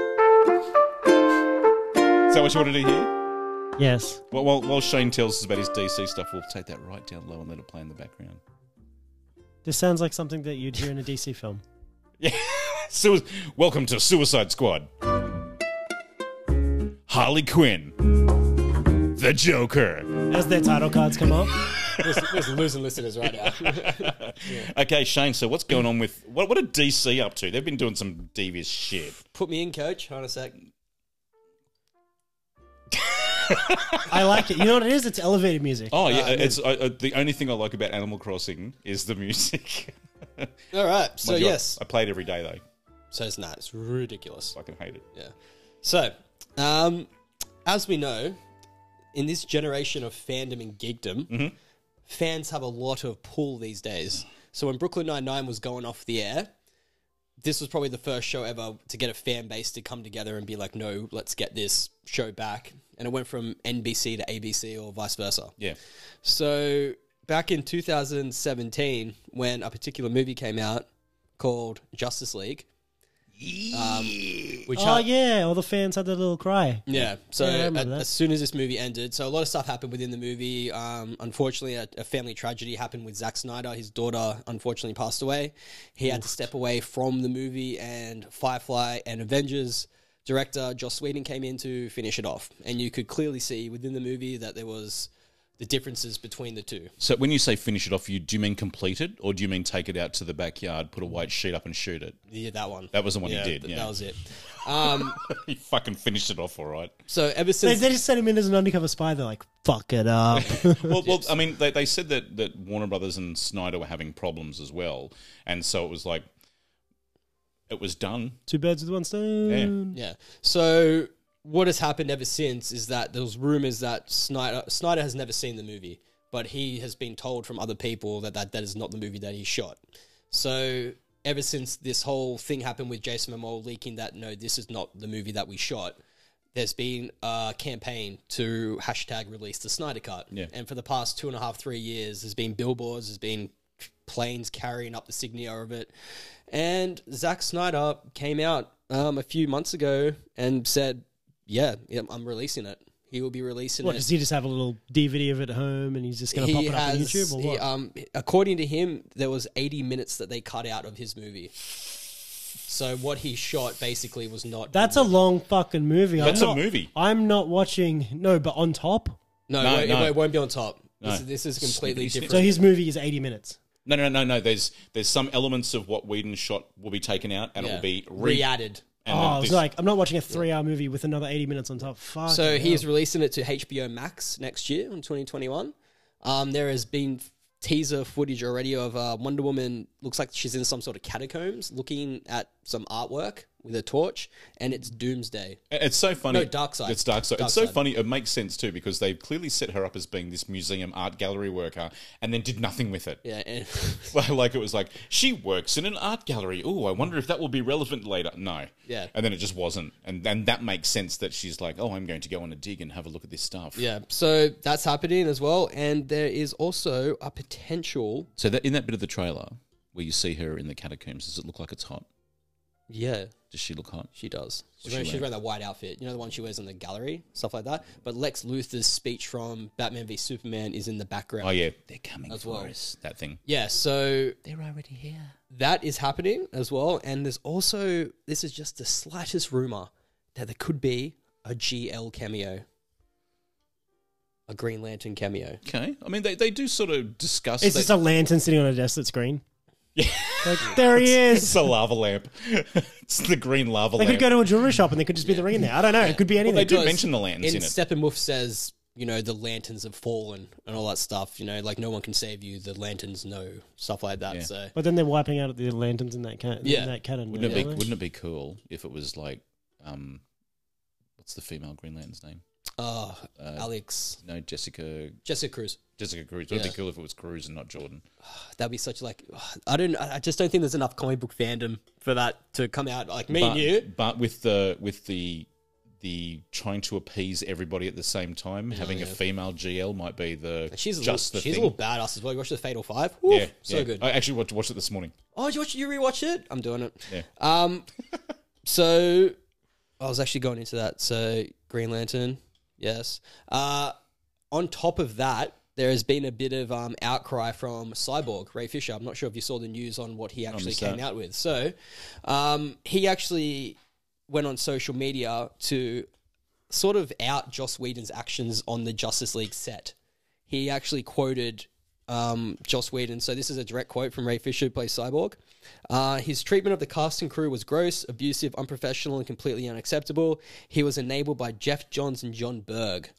Is that what you want to do here? Yes. Well, while, while Shane tells us about his D C stuff, we'll take that right down low and let it play in the background. This sounds like something that you'd hear in a D C film. Yeah. Sui- Welcome to Suicide Squad. Harley Quinn. The Joker. As their title cards come up. We're, we're losing listeners right now. Okay, Shane, so what's going on with... What, what are D C up to? They've been doing some devious shit. Put me in, coach. Hold on a sec. I like it. You know what it is? It's elevated music. Oh, yeah. Uh, it's uh, uh, the only thing I like about Animal Crossing is the music. All right. So, Mind you, I- yes. I play it every day, though. So, it's not. It's ridiculous. I fucking hate it. Yeah. So, um, as we know, in this generation of fandom and geekdom, Mm-hmm. fans have a lot of pull these days. So when Brooklyn Nine-Nine was going off the air, this was probably the first show ever to get a fan base to come together and be like, no, let's get this show back. And it went from N B C to A B C or vice versa. Yeah. So back in two thousand seventeen, when a particular movie came out called Justice League, um, which Oh, had- yeah. All the fans had their little cry. yeah. So Yeah, I remember at- that. as soon as this movie ended, so a lot of stuff happened within the movie. Um, unfortunately, a, a family tragedy happened with Zack Snyder. His daughter unfortunately passed away. He had to step away from the movie, and Firefly and Avengers director Joss Whedon came in to finish it off. And you could clearly see within the movie that there was the differences between the two. So when you say finish it off, you do you mean complete it, or do you mean take it out to the backyard, put a white sheet up and shoot it? Yeah, that one. That was the one yeah, you did, th- yeah. That was it. Um, You fucking finished it off all right. so ever They, since... they just sent him in as an undercover spy. They're like, fuck it up. Well, well, I mean, they, they said that, that Warner Brothers and Snyder were having problems as well, and so it was like, it was done. Two birds with one stone. Yeah. So what has happened ever since is that there's rumors that Snyder Snyder has never seen the movie, but he has been told from other people that that, that is not the movie that he shot. So ever since this whole thing happened with Jason Momoa leaking that no, this is not the movie that we shot, there's been a campaign to hashtag release the Snyder Cut. Yeah. And for the past two and a half, three years, there's been billboards, there's been planes carrying up the signia of it. And Zack Snyder came out um, a few months ago and said, yeah, yeah, I'm releasing it. He will be releasing What, it. does he just have a little D V D of it at home and he's just going to pop it up on YouTube or he, what? um, according to him, there was eighty minutes that they cut out of his movie. So what he shot basically was not... That's a long fucking movie. That's I'm a not- movie. I'm not watching... No, but on top? No, No, it, won't, no. it won't be on top. No. This, is- this is completely Snippety different. So his movie is eighty minutes. No, no, no, no. There's there's some elements of what Whedon shot will be taken out, and it Yeah. will be re- re-added. And Oh, then I was this- like, I'm not watching a three-hour movie with another eighty minutes on top. Fuck. So he's releasing it to H B O Max next year in twenty twenty-one. Um, there has been teaser footage already of uh, Wonder Woman. Looks like she's in some sort of catacombs looking at some artwork with a torch, and it's Doomsday. It's so funny. No, Darkseid. It's Darkseid. It's so Darkseid. funny. It makes sense too because they've clearly set her up as being this museum art gallery worker, and then did nothing with it. Yeah, and Like it was like she works in an art gallery. Oh, I wonder if that will be relevant later. No. Yeah. And then it just wasn't, and then that makes sense that she's like, oh, I'm going to go on a dig and have a look at this stuff. yeah, so that's happening as well. And there is also a potential. So that in that bit of the trailer where you see her in the catacombs, does it look like it's hot? Yeah, Does she look hot? she does. She's What's wearing, she she's wearing that white outfit. You know, the one she wears in the gallery, stuff like that. But Lex Luthor's speech from Batman v Superman is in the background. Oh yeah, they're coming As for well. us. That thing. Yeah, so They're already here. that is happening as well. And there's also, this is just the slightest rumor that there could be a G L cameo, a Green Lantern cameo. Okay. I mean, they, they do sort of discuss. It's they- just a lantern sitting on a desk that's green. Yeah. Like, there he is. It's a lava lamp. It's the green lava They lamp. could go to a jewelry shop and there could just be the ring in there. I don't know. It could be anything. they do Because mention the lanterns in in it. Steppenwolf says, you know, the lanterns have fallen and all that stuff. You know, like no one can save you. The lanterns know, stuff like that. Yeah. So But then they're wiping out the lanterns in that, can- Yeah. in that cannon. Wouldn't it be? aren't they? Wouldn't it be cool if it was like, um, what's the female Green Lantern's name? uh, Uh, Alex, No, Jessica. Jessica Cruz. Jessica Cruz. It would Yeah. be cool if it was Cruz and not Jordan. That'd be such like, I don't, I just don't think there's enough comic book fandom for that to come out. Like me but, and you. but with the with the the trying to appease everybody at the same time, having a yeah. female G L might be the She's a just little, the she's thing. a little badass as well. You watched the Fatal Five? Woo, yeah, so yeah. good. I actually watched, watched it this morning. Oh, did you watch? You rewatch it? I'm doing it. Yeah. Um. So, I was actually going into that. So, Green Lantern, yes. Uh, on top of that, there has been a bit of um outcry from Cyborg Ray Fisher. I'm not sure if you saw the news on what he actually missed came that. out with. So, um, he actually went on social media to sort of out Joss Whedon's actions on the Justice League set. He actually quoted um, Joss Whedon. So this is a direct quote from Ray Fisher, who plays Cyborg. Uh, his treatment of the cast and crew was gross, abusive, unprofessional, and completely unacceptable. He was enabled by Jeff Johns and John Berg.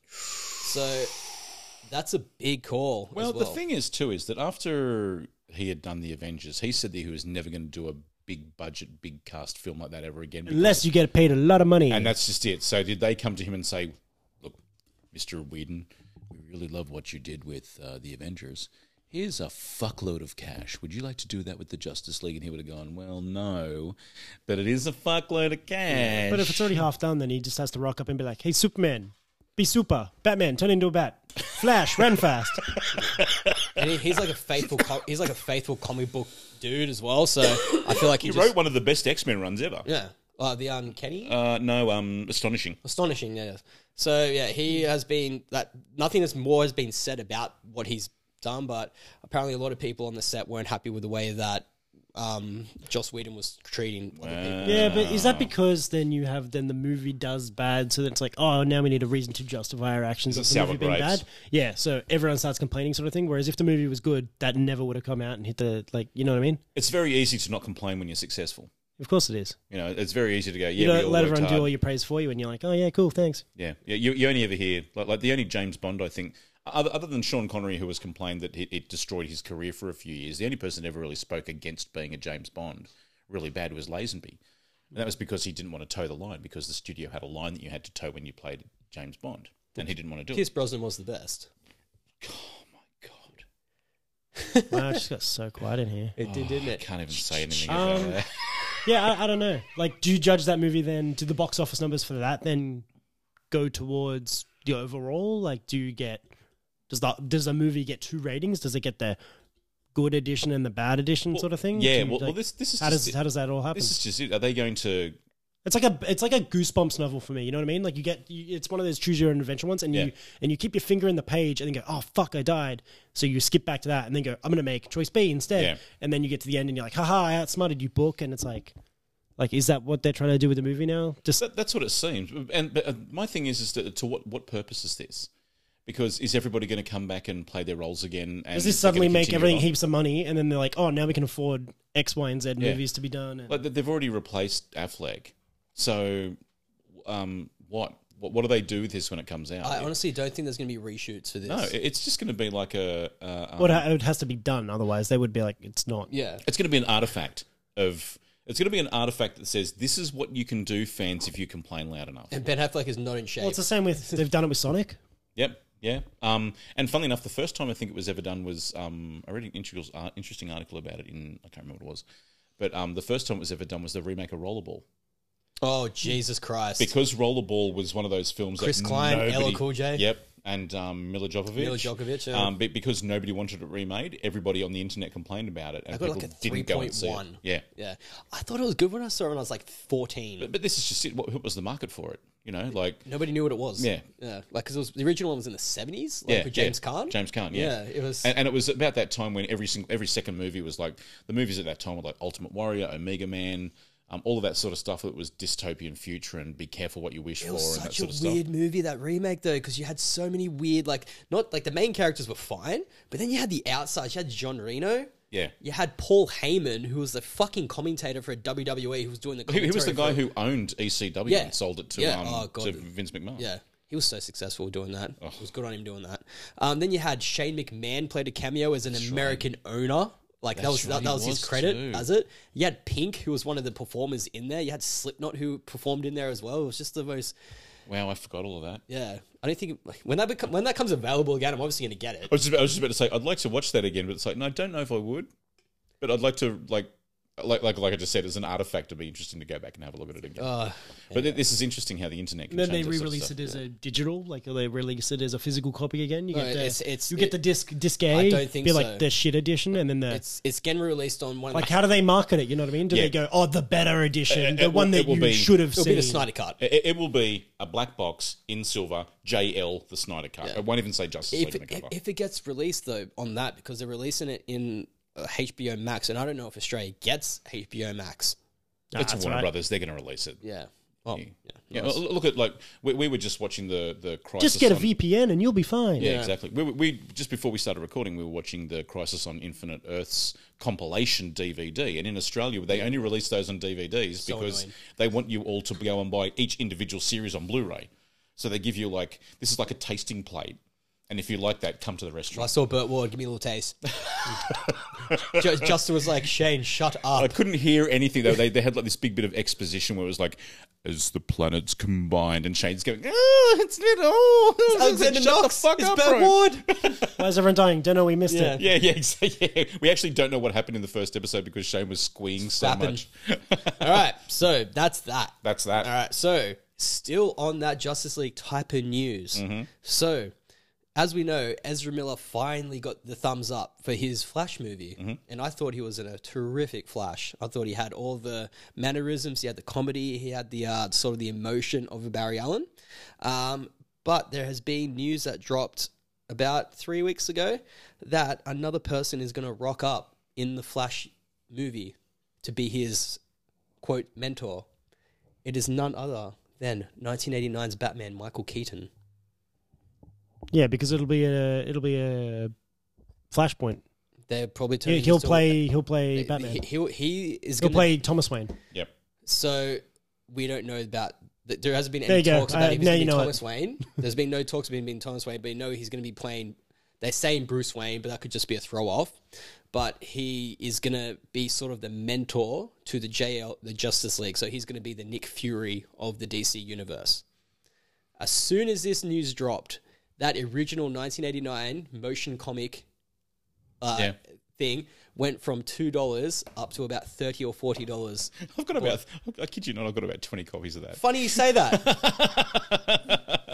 So that's a big call. Well, as well. the thing is too is that after he had done the Avengers, he said that he was never going to do a big budget, big cast film like that ever again. because- Unless you get paid a lot of money. and that's just it. So did they come to him and say, "Look, Mister Whedon, we really love what you did with uh, the Avengers. Here's a fuckload of cash. Would you like to do that with the Justice League?" And he would have gone, "Well, no, but it is a fuckload of cash." But if it's already half done, then he just has to rock up and be like, hey, Superman, be super. Batman, turn into a bat. Flash, run fast. and he, he's like a faithful, co- he's like a faithful comic book dude as well. So I feel like he, he just, wrote one of the best X Men runs ever. yeah, uh, the Uncanny. Uh, no, um, astonishing. Astonishing, yeah. So yeah, he has been that nothing has more has been said about what he's done, but apparently a lot of people on the set weren't happy with the way that um, Joss Whedon was treating other people. Yeah, but is that because then you have, then the movie does bad, so then it's like, oh, now we need a reason to justify our actions of Is it the sour movie being grapes? bad? Yeah, so everyone starts complaining sort of thing, whereas if the movie was good, that never would have come out and hit the, like, you know what I mean? It's very easy to not complain when you're successful. Of course it is. You know, it's very easy to go, You yeah, we don't all let worked everyone do hard. all your praise for you, and you're like, oh, yeah, cool, thanks. Yeah, yeah. You, you only ever hear like, like the only James Bond, I think, other, other than Sean Connery, who has complained that it, it destroyed his career for a few years. The only person that ever really spoke against being a James Bond really bad was Lazenby, and that was because he didn't want to toe the line because the studio had a line that you had to toe when you played James Bond, and he didn't want to do Pierce it. Brosnan was the best. Oh my god! Wow, it just got so quiet in here. It did, didn't I it? can't even say anything Um, about that. Yeah, I, I don't know. Like, do you judge that movie then? Do the box office numbers for that then go towards the overall? Like, do you get does the does a movie get two ratings? Does it get the good edition and the bad edition sort of thing? Yeah, Do you, well, like, well, this this is how just does it. how does that all happen? This is just it. Are they going to? It's like a it's like a Goosebumps novel for me. You know what I mean? Like you get you, it's one of those choose your own adventure ones, and you Yeah. and you keep your finger in the page, and then go, oh fuck, I died. So you skip back to that, and then go, I'm gonna make choice B instead. Yeah. And then you get to the end, and you're like, haha, I outsmarted you, book. And it's like, like is that what they're trying to do with the movie now? Just That, that's what it seems. And but uh, my thing is, is to, to what what purpose is this? Because is everybody going to come back and play their roles again? And does this they're gonna suddenly make continue everything on? heaps of money, and then they're like, oh, now we can afford X, Y, and Z Yeah. movies to be done? And Like they've already replaced Affleck, So, um, what? what what do they do with this when it comes out? I honestly don't think there's going to be reshoots for this. no, it- it's just going to be like a. a um, What it has to be done, otherwise they would be like, it's not. Yeah. It's going to be an artifact of. It's going to be an artifact that says this is what you can do, fans, if you complain loud enough. And Ben Affleck is not in shape. Well, it's the same with they've done it with Sonic. Yep, yeah. Um, and funnily enough, the first time I think it was ever done was um, I read an interesting, uh, interesting article about it in I can't remember what it was, but um, the first time it was ever done was the remake of Rollerball. Oh, Jesus Christ. Because Rollerball was one of those films Chris that Klein, nobody, L L Cool J. Yep, and um, Mila Jovovich. Mila Jovovich, yeah. Um, but because nobody wanted it remade, everybody on the internet complained about it, and I got people like a didn't three go and point see it. one. Yeah. Yeah. I thought it was good when I saw it when I was like fourteen. But, but this is just it. What, what was the market for it? You know, like Nobody knew what it was. Yeah. Yeah. Like, because it was the original one was in the seventies, like yeah, with James yeah. Caan. James Caan, yeah. Yeah, it was. And, and it was about that time when every single, every second movie was like the movies at that time were like Ultimate Warrior, Omega Man, um, all of that sort of stuff. That was dystopian future and be careful what you wish It for was and that such a sort of weird stuff. movie, that remake, though, because you had so many weird, like, not like the main characters were fine, but then you had the outside. You had John Reno. Yeah. You had Paul Heyman, who was the fucking commentator for W W E, who was doing the He, commentary. he was the guy for- who owned E C W Yeah. and sold it to, Yeah. um, Oh, God. to Vince McMahon. Yeah. He was so successful doing that. Oh. It was good on him doing that. Um, then you had Shane McMahon played a cameo as an American owner. Like that was That's right, that, that he was his was credit too. as it. You had Pink, who was one of the performers in there. You had Slipknot, who performed in there as well. It was just the most. Wow, I forgot all of that. Yeah, I don't think like, when that become, when that comes available again, I'm obviously going to get it. I was, just, I was just about to say I'd like to watch that again, but it's like no, I don't know if I would. But I'd like to like. Like, like like I just said, as an artifact, it'd be interesting to go back and have a look at it again. Uh, but th- this is interesting how the internet can And then they change that sort of re-release stuff. it as a digital, like or they release it as a physical copy again. You No, get the, it's- it's- you get it- the disc disc A. I don't think be so. like the shit edition, and then the it's it's getting released on one. Of like the, how do they market it? You know what I mean? Do Yeah. they go, oh, the better edition, It- the it one will- that it will you be- should have it'll seen? be the Snyder Cut. It, it will be a black box in silver, J L, the Snyder Cut. Yeah. It won't even say Justice If League on the it, cover. if it gets released though on that, because they're releasing it in uh, H B O Max, and I don't know if Australia gets H B O Max. Ah, it's that's Warner right. Brothers. They're going to release it. Yeah. Oh, yeah. Yeah, nice. well, look at like we, we were just watching the the Crisis. Just get a on, V P N and you'll be fine. Yeah, exactly. We, we just before we started recording, we were watching the Crisis on Infinite Earths compilation D V D, and in Australia they only release those on D V Ds So because annoying. they want you all to go and buy each individual series on Blu-ray. So they give you like this is like a tasting plate, and if you like that, come to the I restaurant. saw Burt Ward. Give me a little taste. Ju- Justin was like, Shane, shut I up. couldn't hear anything though. They they had like this big bit of exposition where it was like, as the planets combined, and Shane's going, oh, it's lit. Oh, Alexander shut Knox. the fuck It's up, Burt bro. Ward. Why is everyone dying? Don't know. We missed Yeah. it. Yeah, yeah, exactly. Yeah. We actually don't know what happened in the first episode because Shane was squeeing so Slapping. much. All right. So that's that. That's that. All right. So still on that Justice League type of news. Mm-hmm. So as we know, Ezra Miller finally got the thumbs up for his Flash movie. Mm-hmm. And I thought he was in a terrific Flash. I thought he had all the mannerisms. He had the comedy. He had the uh, sort of the emotion of a Barry Allen. Um, but there has been news that dropped about three weeks ago that another person is going to rock up in the Flash movie to be his, quote, mentor. It is none other than nineteen eighty-nine's Batman, Michael Keaton. Yeah, because it'll be a it'll be a Flashpoint. They're probably He, turning he'll into- play he'll play he- Batman. He, he, he is He'll going play Thomas Wayne. Yep. So we don't know about. th- There hasn't been There any you go. talks about Uh, if he's now going to you be know Thomas Wayne. There's been no talks about him being Thomas Wayne, but you know he's going to be playing. They're saying Bruce Wayne, but that could just be a throw off. But he is going to be sort of the mentor to the J L, the Justice League. So he's going to be the Nick Fury of the D C universe. As soon as this news dropped, that original nineteen eighty-nine motion comic uh, Yeah. thing went from two dollars up to about thirty or forty dollars. I've got about, I kid you not, I've got about twenty copies of that. Funny you say that.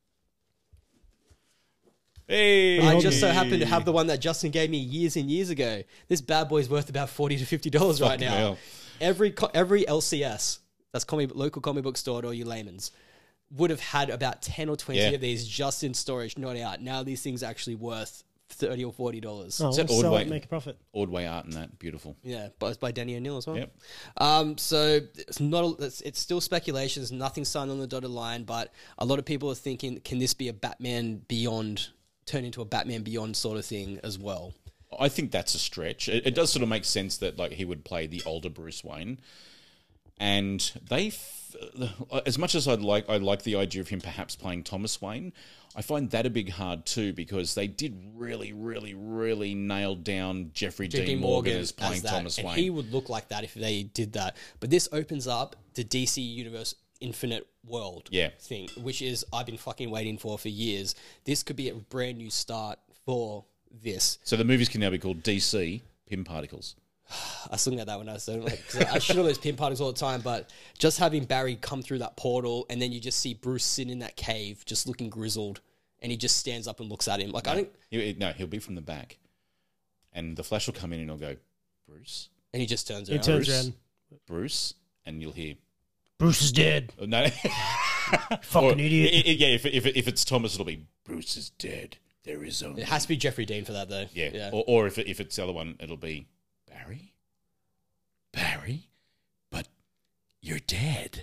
Hey! I just so happen to have the one that Justin gave me years and years ago. This bad boy's worth about forty to fifty dollars right Fucking now. hell. Every co- every L C S, that's comic, local comic book store or your layman's, would have had about ten or twenty Yeah. of these just in storage, not out. Now these things are actually worth thirty or forty dollars. Oh, Is that we'll sell Ordway? it, make a profit. Ordway art and that. Beautiful. Yeah, but it's by Danny O'Neill as well. Yep. Um, so it's not. A, it's, it's still speculation. There's nothing signed on the dotted line, but a lot of people are thinking, can this be a Batman Beyond, turn into a Batman Beyond sort of thing as well? I think that's a stretch. It, it does sort of make sense that like he would play the older Bruce Wayne. and they, f- as much as I'd like, I like the idea of him perhaps playing Thomas Wayne. I find that a big hard too because they did really, really, really nail down Jeffrey J D Dean Morgan as playing that, Thomas and Wayne. he would look like that if they did that. But this opens up the D C Universe Infinite World Yeah. thing, which is I've been fucking waiting for for years. This could be a brand new start for this. So the movies can now be called D C Pym Particles. I was looking at that when I was doing like, 'cause I shit on those pin parties all the time, but just having Barry come through that portal and then you just see Bruce sitting in that cave, just looking grizzled, and he just stands up and looks at him. Like I don't, He, no, he'll be from the back, and the Flash will come in and he'll go, Bruce, and he just turns He around. turns Bruce? around. Bruce, and you'll hear, Bruce is dead. oh, no, Fucking Or- idiot. i- i- yeah, if, if if it's Thomas, it'll be Bruce is dead. There is only It has to be Jeffrey Dean for that though. yeah. yeah. Or, or if it, if it's the other one, it'll be Barry, Barry, but you're dead.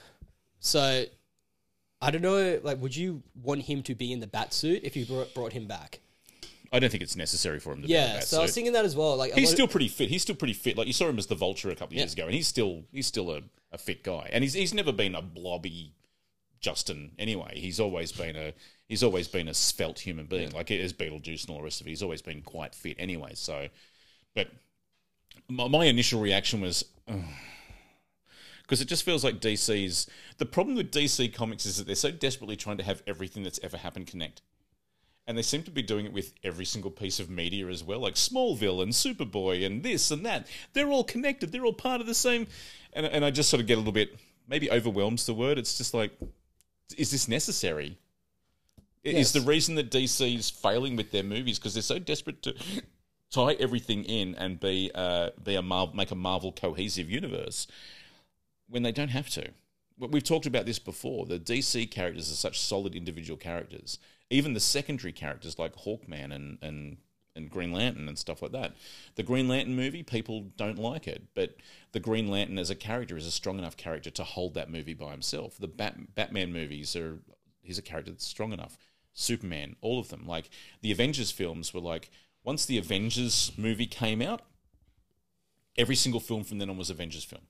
So I don't know. Like, would you want him to be in the bat suit if you brought, brought him back? I don't think it's necessary for him to be in Yeah. that So I was suit. thinking that as well. Like, a He's lot of- still pretty fit. He's still pretty fit. Like you saw him as the Vulture a couple of Yeah. years ago, and he's still he's still a, a fit guy. And he's he's never been a blobby Justin anyway. He's always been a he's always been a svelte human being, like as Beetlejuice and all the rest of it. He's always been quite fit anyway. So, but my, my initial reaction was. Because it just feels like D C's... The problem with D C Comics is that they're so desperately trying to have everything that's ever happened connect. And they seem to be doing it with every single piece of media as well, like Smallville and Superboy and this and that. They're all connected. They're all part of the same... And, and I just sort of get a little bit... Maybe overwhelmed's the word. It's just like, is this necessary? Yes. Is the reason that D C's failing with their movies because they're so desperate to tie everything in and be uh, be a Marvel, make a Marvel cohesive universe when they don't have to? We've talked about this before. The D C characters are such solid individual characters. Even the secondary characters like Hawkman and, and, and Green Lantern and stuff like that. The Green Lantern movie, people don't like it, but the Green Lantern as a character is a strong enough character to hold that movie by himself. The Bat- Batman movies are... He's a character that's strong enough. Superman, all of them. Like, the Avengers films were like... Once the Avengers movie came out, every single film from then on was Avengers film.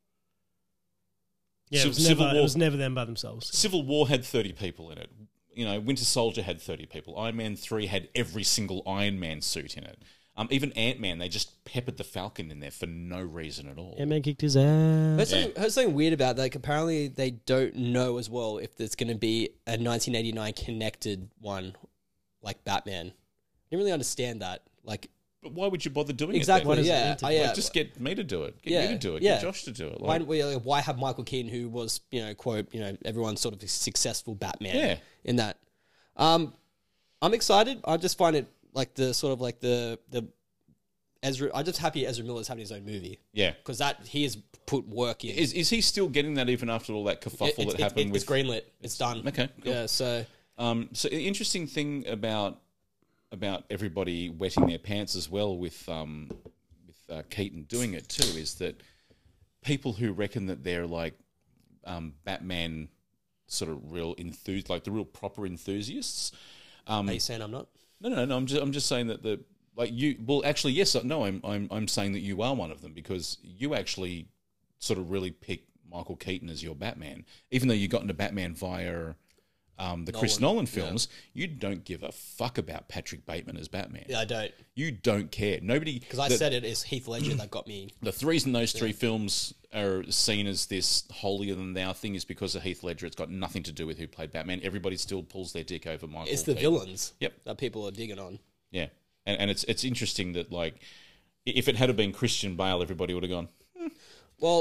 Yeah, it was, Civil never, War- it was never them by themselves. Civil War had thirty people in it. You know, Winter Soldier had thirty people. Iron Man three had every single Iron Man suit in it. Um, even Ant-Man, they just peppered the Falcon in there for no reason at all. Ant-Man kicked his ass. Heard something, heard something weird about that. Like, apparently, they don't know as well if there's going to be a nineteen eighty-nine connected one like Batman. I didn't really understand that. Like, But why would you bother doing exactly, it then? does it yeah, need to I, be? yeah. Like, just get me to do it. Get Yeah, you to do it. yeah. Get Josh to do it. why, Like, why, why have Michael Keaton, who was, you know, quote, you know, everyone's sort of a successful Batman Yeah. in that? Um, I'm excited. I just find it like the sort of like the the Ezra. I'm just happy Ezra Miller's having his own movie yeah. because that he has put work in. Is is he still getting that even after all that kerfuffle It- it- that it- happened it- with... it's greenlit. It's done. Okay, cool. Yeah. So Um, so the interesting thing about about everybody wetting their pants as well with um, with uh, Keaton doing it too is that people who reckon that they're like um, Batman sort of real enthus like the real proper enthusiasts. Um, are you saying I'm not? no, no, no. I'm just I'm just saying that the like you. Well, actually, yes. No, I'm I'm I'm saying that you are one of them because you actually sort of really pick Michael Keaton as your Batman, even though you got into Batman via um, the Chris Nolan, Nolan films. You don't give a fuck about Patrick Bateman as Batman. Yeah, I don't. You don't care. Nobody Because I the, said it is Heath Ledger that got me. the reason those three films are seen as this holier than thou thing is because of Heath Ledger. It's got nothing to do with who played Batman. Everybody still pulls their dick over Michael. It's the Keaton. villains. Yep. That people are digging on. Yeah, and and it's it's interesting that like if it had been Christian Bale, everybody would have gone. Well,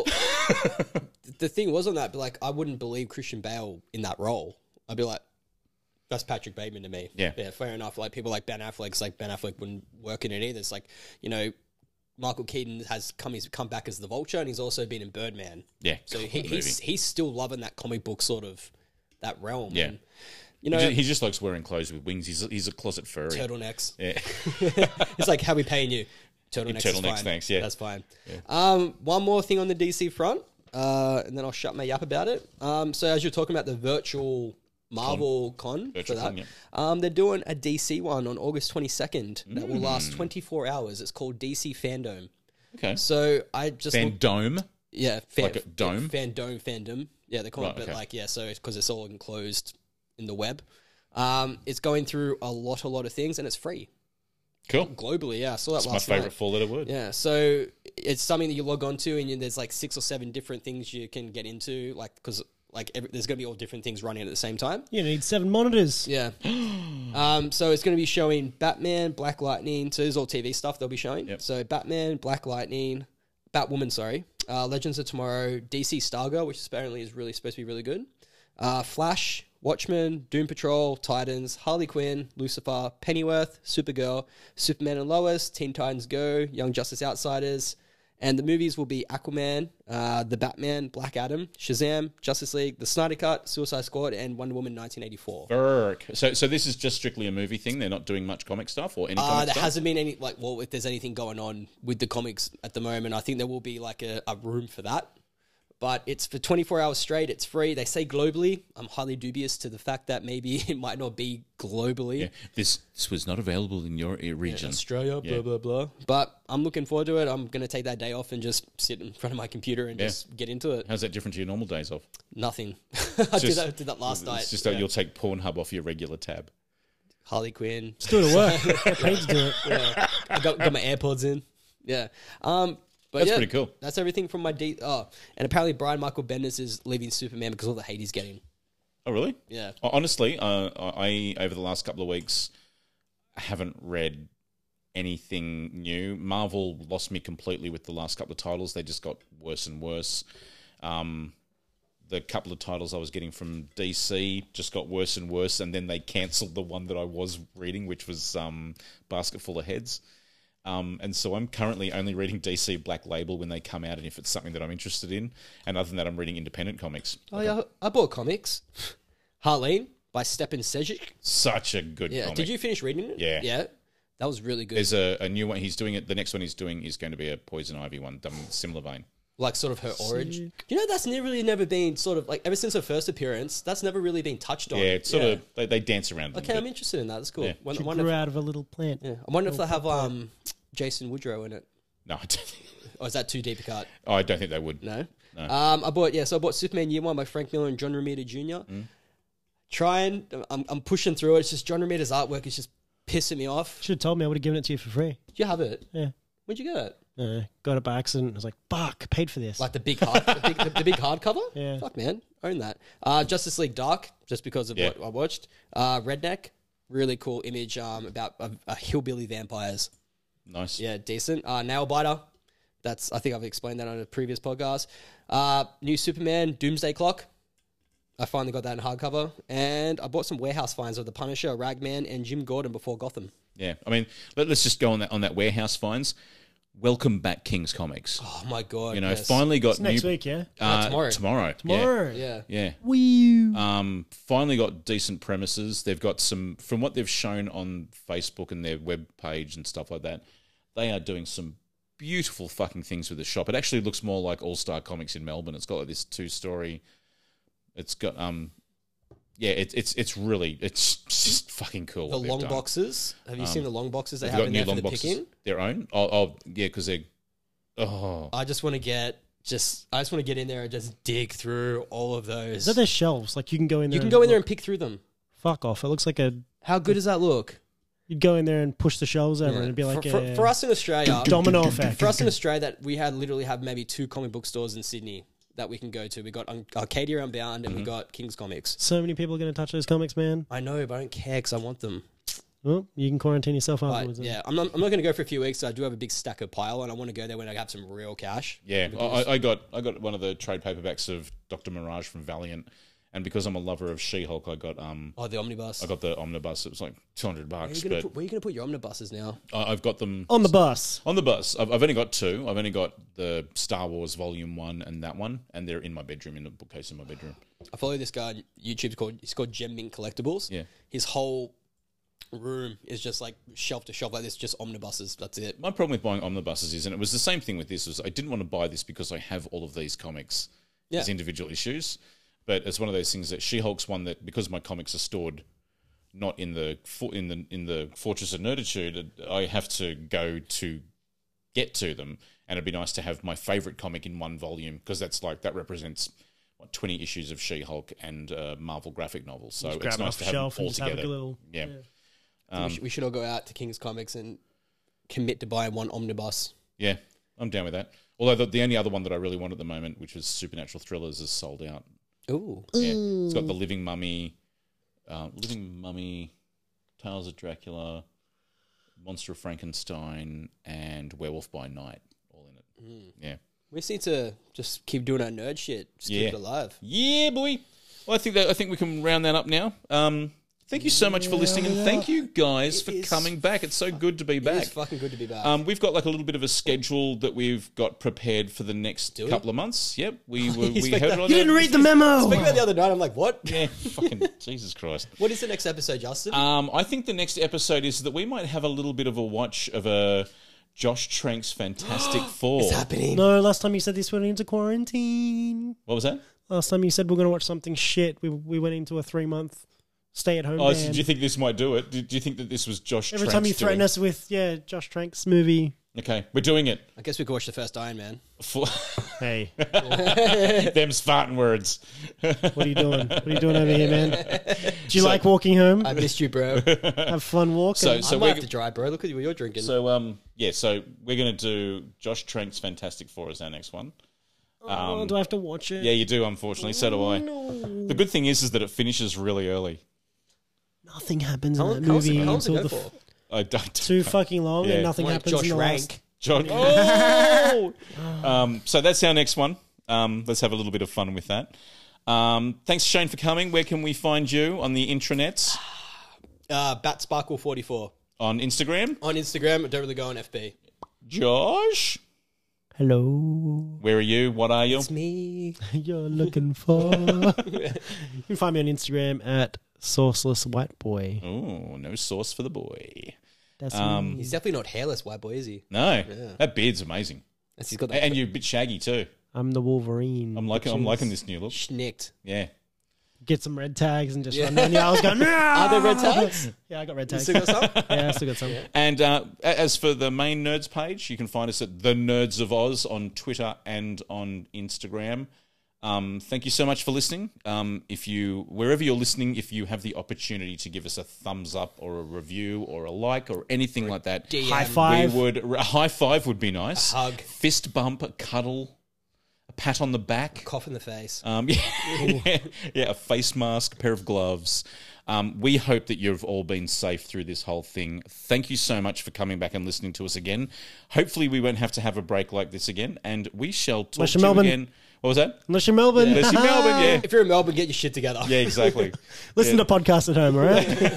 the thing was on that, but like I wouldn't believe Christian Bale in that role. I'd be like, that's Patrick Bateman to me. Yeah. Yeah, fair enough. Like people like Ben Affleck, it's like Ben Affleck wouldn't work in it either. It's like, you know, Michael Keaton has come he's come back as the Vulture and he's also been in Birdman. Yeah, So cool he, movie. he's he's still loving that comic book sort of that realm. Yeah. And, you know, He just, he just likes wearing clothes with wings. He's a, he's a closet furry. turtlenecks. Yeah, It's like, how we paying you? Turtlenecks, is Turtlenecks, fine. thanks, yeah. That's fine. Um, one more thing on the D C front, uh, and then I'll shut my yap about it. Um, so as you're talking about the virtual Marvel con, Virtual for that, con, yeah. um, they're doing a D C one on August twenty-second that will last Mm. twenty-four hours. It's called D C Fandom. okay. So I just Van looked- Dome. Yeah, fan, Like a dome? fandom, fandom. Yeah, they call Right, it, but okay. like yeah, so because it's all enclosed in the web. Um, it's going through a lot, a lot of things, and it's free Cool. globally. Yeah, I saw that It's my last favorite night. four-letter word. Yeah, so it's something that you log on to, and you, there's like six or seven different things you can get into, like because like every, there's going to be all different things running at the same time. You need seven monitors. Yeah. um, so it's going to be showing Batman, Black Lightning. So there's all T V stuff they'll be showing. Yep. So Batman, Black Lightning, Batwoman, sorry, uh, Legends of Tomorrow, D C Stargirl, which apparently is really supposed to be really good. Uh, Flash, Watchmen, Doom Patrol, Titans, Harley Quinn, Lucifer, Pennyworth, Supergirl, Superman and Lois, Teen Titans Go, Young Justice Outsiders. And the movies will be Aquaman, uh, The Batman, Black Adam, Shazam, Justice League, The Snyder Cut, Suicide Squad, and Wonder Woman nineteen eighty-four. Burk. So, so this is just strictly a movie thing. They're not doing much comic stuff or any Uh, comic there stuff. hasn't been any, like, well, if there's anything going on with the comics at the moment, I think there will be, like, a, a room for that. But it's for twenty-four hours straight. It's free. They say globally. I'm highly dubious to the fact that maybe it might not be globally. Yeah. This this was not available in your uh, region. Australia, Yeah. blah, blah, blah. But I'm looking forward to it. I'm going to take that day off and just sit in front of my computer and Yeah. just get into it. How's that different to your normal days off? Nothing. I did just- that, did that last It's night. just that Yeah. you'll take Pornhub off your regular tab. Harley Quinn. Just do it at work. Get paid to do it. Yeah. I got, got my AirPods in. Yeah. Um, but That's yeah, pretty cool. That's everything from my D. Oh, and apparently Brian Michael Bendis is leaving Superman because of all the hate he's getting. Oh, really? Yeah. Honestly, uh, I over the last couple of weeks haven't read anything new. Marvel lost me completely with the last couple of titles. They just got worse and worse. Um, the couple of titles I was getting from D C just got worse and worse, and then they cancelled the one that I was reading, which was um, Basket Full of Heads. Um, and so I'm currently only reading D C Black Label when they come out, and if it's something that I'm interested in. And other than that, I'm reading independent comics. Oh yeah, I bought comics. Harleen by Stepan Sejic. Such a good Yeah. comic. Did you finish reading it? Yeah. Yeah. That was really good. There's a, a new one he's doing. It. The next one he's doing is going to be a Poison Ivy one, done in a similar vein. Like sort of her origin. You know, that's never really never been sort of like ever since her first appearance. That's never really been touched on. Yeah, it's sort of they, they dance around. a Okay, little I'm bit. interested in that. That's cool. Yeah. Wonder- She wonder grew if- out of a little plant. yeah. I wonder if they have um, Jason Woodrow in it. No, I don't, think, Or is that too deep a cut? oh, I don't think they would. No. No. Um, I bought yeah, so I bought Superman Year One by Frank Miller and John Romita Junior Mm. Trying, I'm I'm pushing through it. It's just John Romita's artwork is just pissing me off. Should have told me. I would have given it to you for free. Do you have it? Yeah. Where'd you get it? Uh, got it by accident. I was like, fuck, paid for this. Like the big hard, the, big, the, the big hardcover. Yeah. Fuck man, own that. Uh, Justice League Dark, just because of Yeah. what I watched. Uh, Redneck, really cool image. Um, about a, a hillbilly vampires. Nice. Yeah, decent. Uh, Nailbiter. That's I think I've explained that on a previous podcast. Uh, new Superman, Doomsday Clock. I finally got that in hardcover, and I bought some warehouse finds of the Punisher, Ragman, and Jim Gordon before Gotham. Yeah. I mean, let, let's just go on that on that warehouse finds. Welcome back, King's Comics. Oh my god! you know, yes. finally got It's next new, week, yeah? Uh, No, tomorrow. Tomorrow. Tomorrow. Yeah. Yeah. Wee. Yeah. Um, finally got decent premises. They've got some from what they've shown on Facebook and their web page and stuff like that. They are doing some beautiful fucking things with the shop. It actually looks more like All Star Comics in Melbourne. It's got like this two story. It's got um, yeah. It's it's it's really it's just fucking cool. The what they've long done. boxes. Have you seen the long boxes they They've have got in new there for long the boxes. picking? Their own. Oh, oh yeah, because they're oh I just want to get just. I just want to get in there and just dig through all of those. Is that their shelves? Like you can go in there. you can and go in there look. and pick through them. Fuck off. It looks like a. How good does that look? You'd go in there and push the shelves over, and it'd be like for, a for, for us in Australia, domino effect. for us in Australia, that we had literally have maybe two comic book stores in Sydney that we can go to. We got Un- Arcadia Unbound and we got King's Comics. So many people are going to touch those comics, man. I know, but I don't care because I want them. Well, you can quarantine yourself But afterwards. then. yeah, I'm not. I'm not going to go for a few weeks. So I do have a big stack of pile, and I want to go there when I have some real cash. yeah. I, I got I got one of the trade paperbacks of Doctor Mirage from Valiant, and because I'm a lover of She-Hulk, I got um Oh, the omnibus. I got the omnibus. It was like two hundred where, are bucks, you gonna but put, where are you going to put your omnibuses now? I- I've got them On the bus. on the bus. I've, I've only got two. I've only got the Star Wars Volume One and that one, and they're in my bedroom, in the bookcase in my bedroom. I follow this guy on YouTube called he's called Gem Mint Collectibles. Yeah. His whole room is just like shelf to shelf like this, just omnibuses. That's it. My problem with buying omnibuses is, and it was the same thing with this, was I didn't want to buy this because I have all of these comics Yeah. as individual issues. But it's one of those things that She-Hulk's one that, because my comics are stored not in the fo- in the in the Fortress of Nerditude, I have to go to get to them. And it'd be nice to have my favorite comic in one volume because that's like that represents what twenty issues of She-Hulk and uh, Marvel graphic novels. So Just it's grab it nice off to the have them shelf and all just have together. a little. yeah. yeah. we, should, we should all go out to King's Comics and commit to buying one omnibus. Yeah, I'm down with that. Although the, the only other one that I really want at the moment, which was Supernatural Thrillers, is sold out. Ooh. Yeah, it's got the Living Mummy, uh, Living Mummy, Tales of Dracula, Monster of Frankenstein, and Werewolf by Night, all in it. Mm. Yeah, We just need to just keep doing our nerd shit. Just Yeah. keep it alive. yeah, boy. Well, I think that I think we can round that up now. Um, thank you so much for listening, and thank you guys for is coming back. It's so good to be back. It's fucking good to be back. Um, we've got like a little bit of a schedule that we've got prepared for the next we? couple of months. Yep, we were, we Speak heard that- it on You our- didn't read the memo. Speaking about the other night, I'm like, what? Yeah, fucking Jesus Christ. What is the next episode, Justin? Um, I think the next episode is that we might have a little bit of a watch of a Josh Trank's Fantastic Four. it's happening. No, last time you said this went into quarantine. What was that? Last time you said we're going to watch something shit. We we went into a three month stay at home. Oh, ban. so do you think this might do it? Do, do you think that this was Josh Every Trank's time you threaten doing- us with yeah, Josh Trank's movie. Okay, we're doing it. I guess we could watch the first Iron Man. For- Hey, Them's farting words. what are you doing? What are you doing over here, man? Do you like walking home? I missed you, bro. Have fun walking. So- I might we're- have to drive, bro. Look at what you're drinking. So, um, yeah, so we're going to do Josh Trank's Fantastic Four as our next one. oh, do I have to watch it? Yeah, you do, unfortunately. So do I. No. The good thing is, is that it finishes really early. Nothing happens how in long, that how long's it- movie how long's it until go the for? I don't. too fucking long, Yeah. and nothing Like happens Josh in the Rank. last. John. Oh! um, so that's our next one. Um, let's have a little bit of fun with that. Um, thanks, Shane, for coming. Where can we find you on the intranets? Uh, Bat Sparkle forty-four On Instagram? on Instagram. I don't really go on F B. Josh? Hello, Where are you? What are you? It's me. you're looking for. You can find me on Instagram at Sauceless White Boy. Oh, no sauce for the boy. That's Um, me. He's definitely not hairless, white boy, is he? No, that beard's amazing. Yes, he's got that And you're a bit shaggy too. I'm the Wolverine. I'm liking, I'm bitches. liking this new look. schnicked. Yeah. Get some red tags and just run down. Yeah, I was going. Are there red tags? Yeah, I got red You tags. still got some? Yeah, I still got some. And uh, a- as for the main Nerds page, you can find us at The Nerds of Oz on Twitter and on Instagram. Um, thank you so much for listening. Um, if you, wherever you're listening, if you have the opportunity to give us a thumbs up or a review or a like or anything like that, D M. High five. we would a high five would be nice. A hug. Fist bump, a cuddle, a pat on the back. Cough in the face. Um, yeah, yeah, a face mask, a pair of gloves. Um, we hope that you've all been safe through this whole thing. Thank you so much for coming back and listening to us again. Hopefully, we won't have to have a break like this again, and we shall talk Unless to you're you Melbourne. again. What was that? Unless you're Melbourne. Unless you're Melbourne, yeah. If you're in Melbourne, get your shit together. Yeah, exactly. Listen Yeah. to podcasts at home, all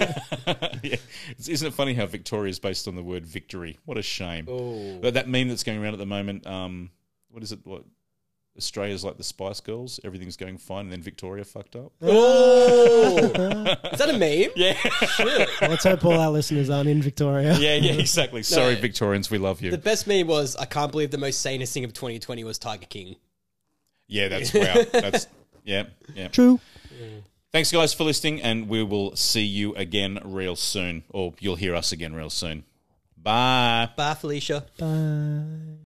right? Yeah. It's- Isn't it funny how Victoria is based on the word victory? What a shame. Oh. But that meme that's going around at the moment, um, what is it? What Australia's like the Spice Girls. Everything's going fine, and then Victoria fucked up. Oh. Is that a meme? Yeah, Let's hope all our listeners aren't in Victoria. yeah, yeah, exactly. Sorry, No. Victorians, we love you. The best meme was, I can't believe the most sanest thing of twenty twenty was Tiger King. Yeah, that's wow. That's yeah, yeah. True. Thanks, guys, for listening, and we will see you again real soon, or you'll hear us again real soon. Bye. Bye, Felicia. Bye.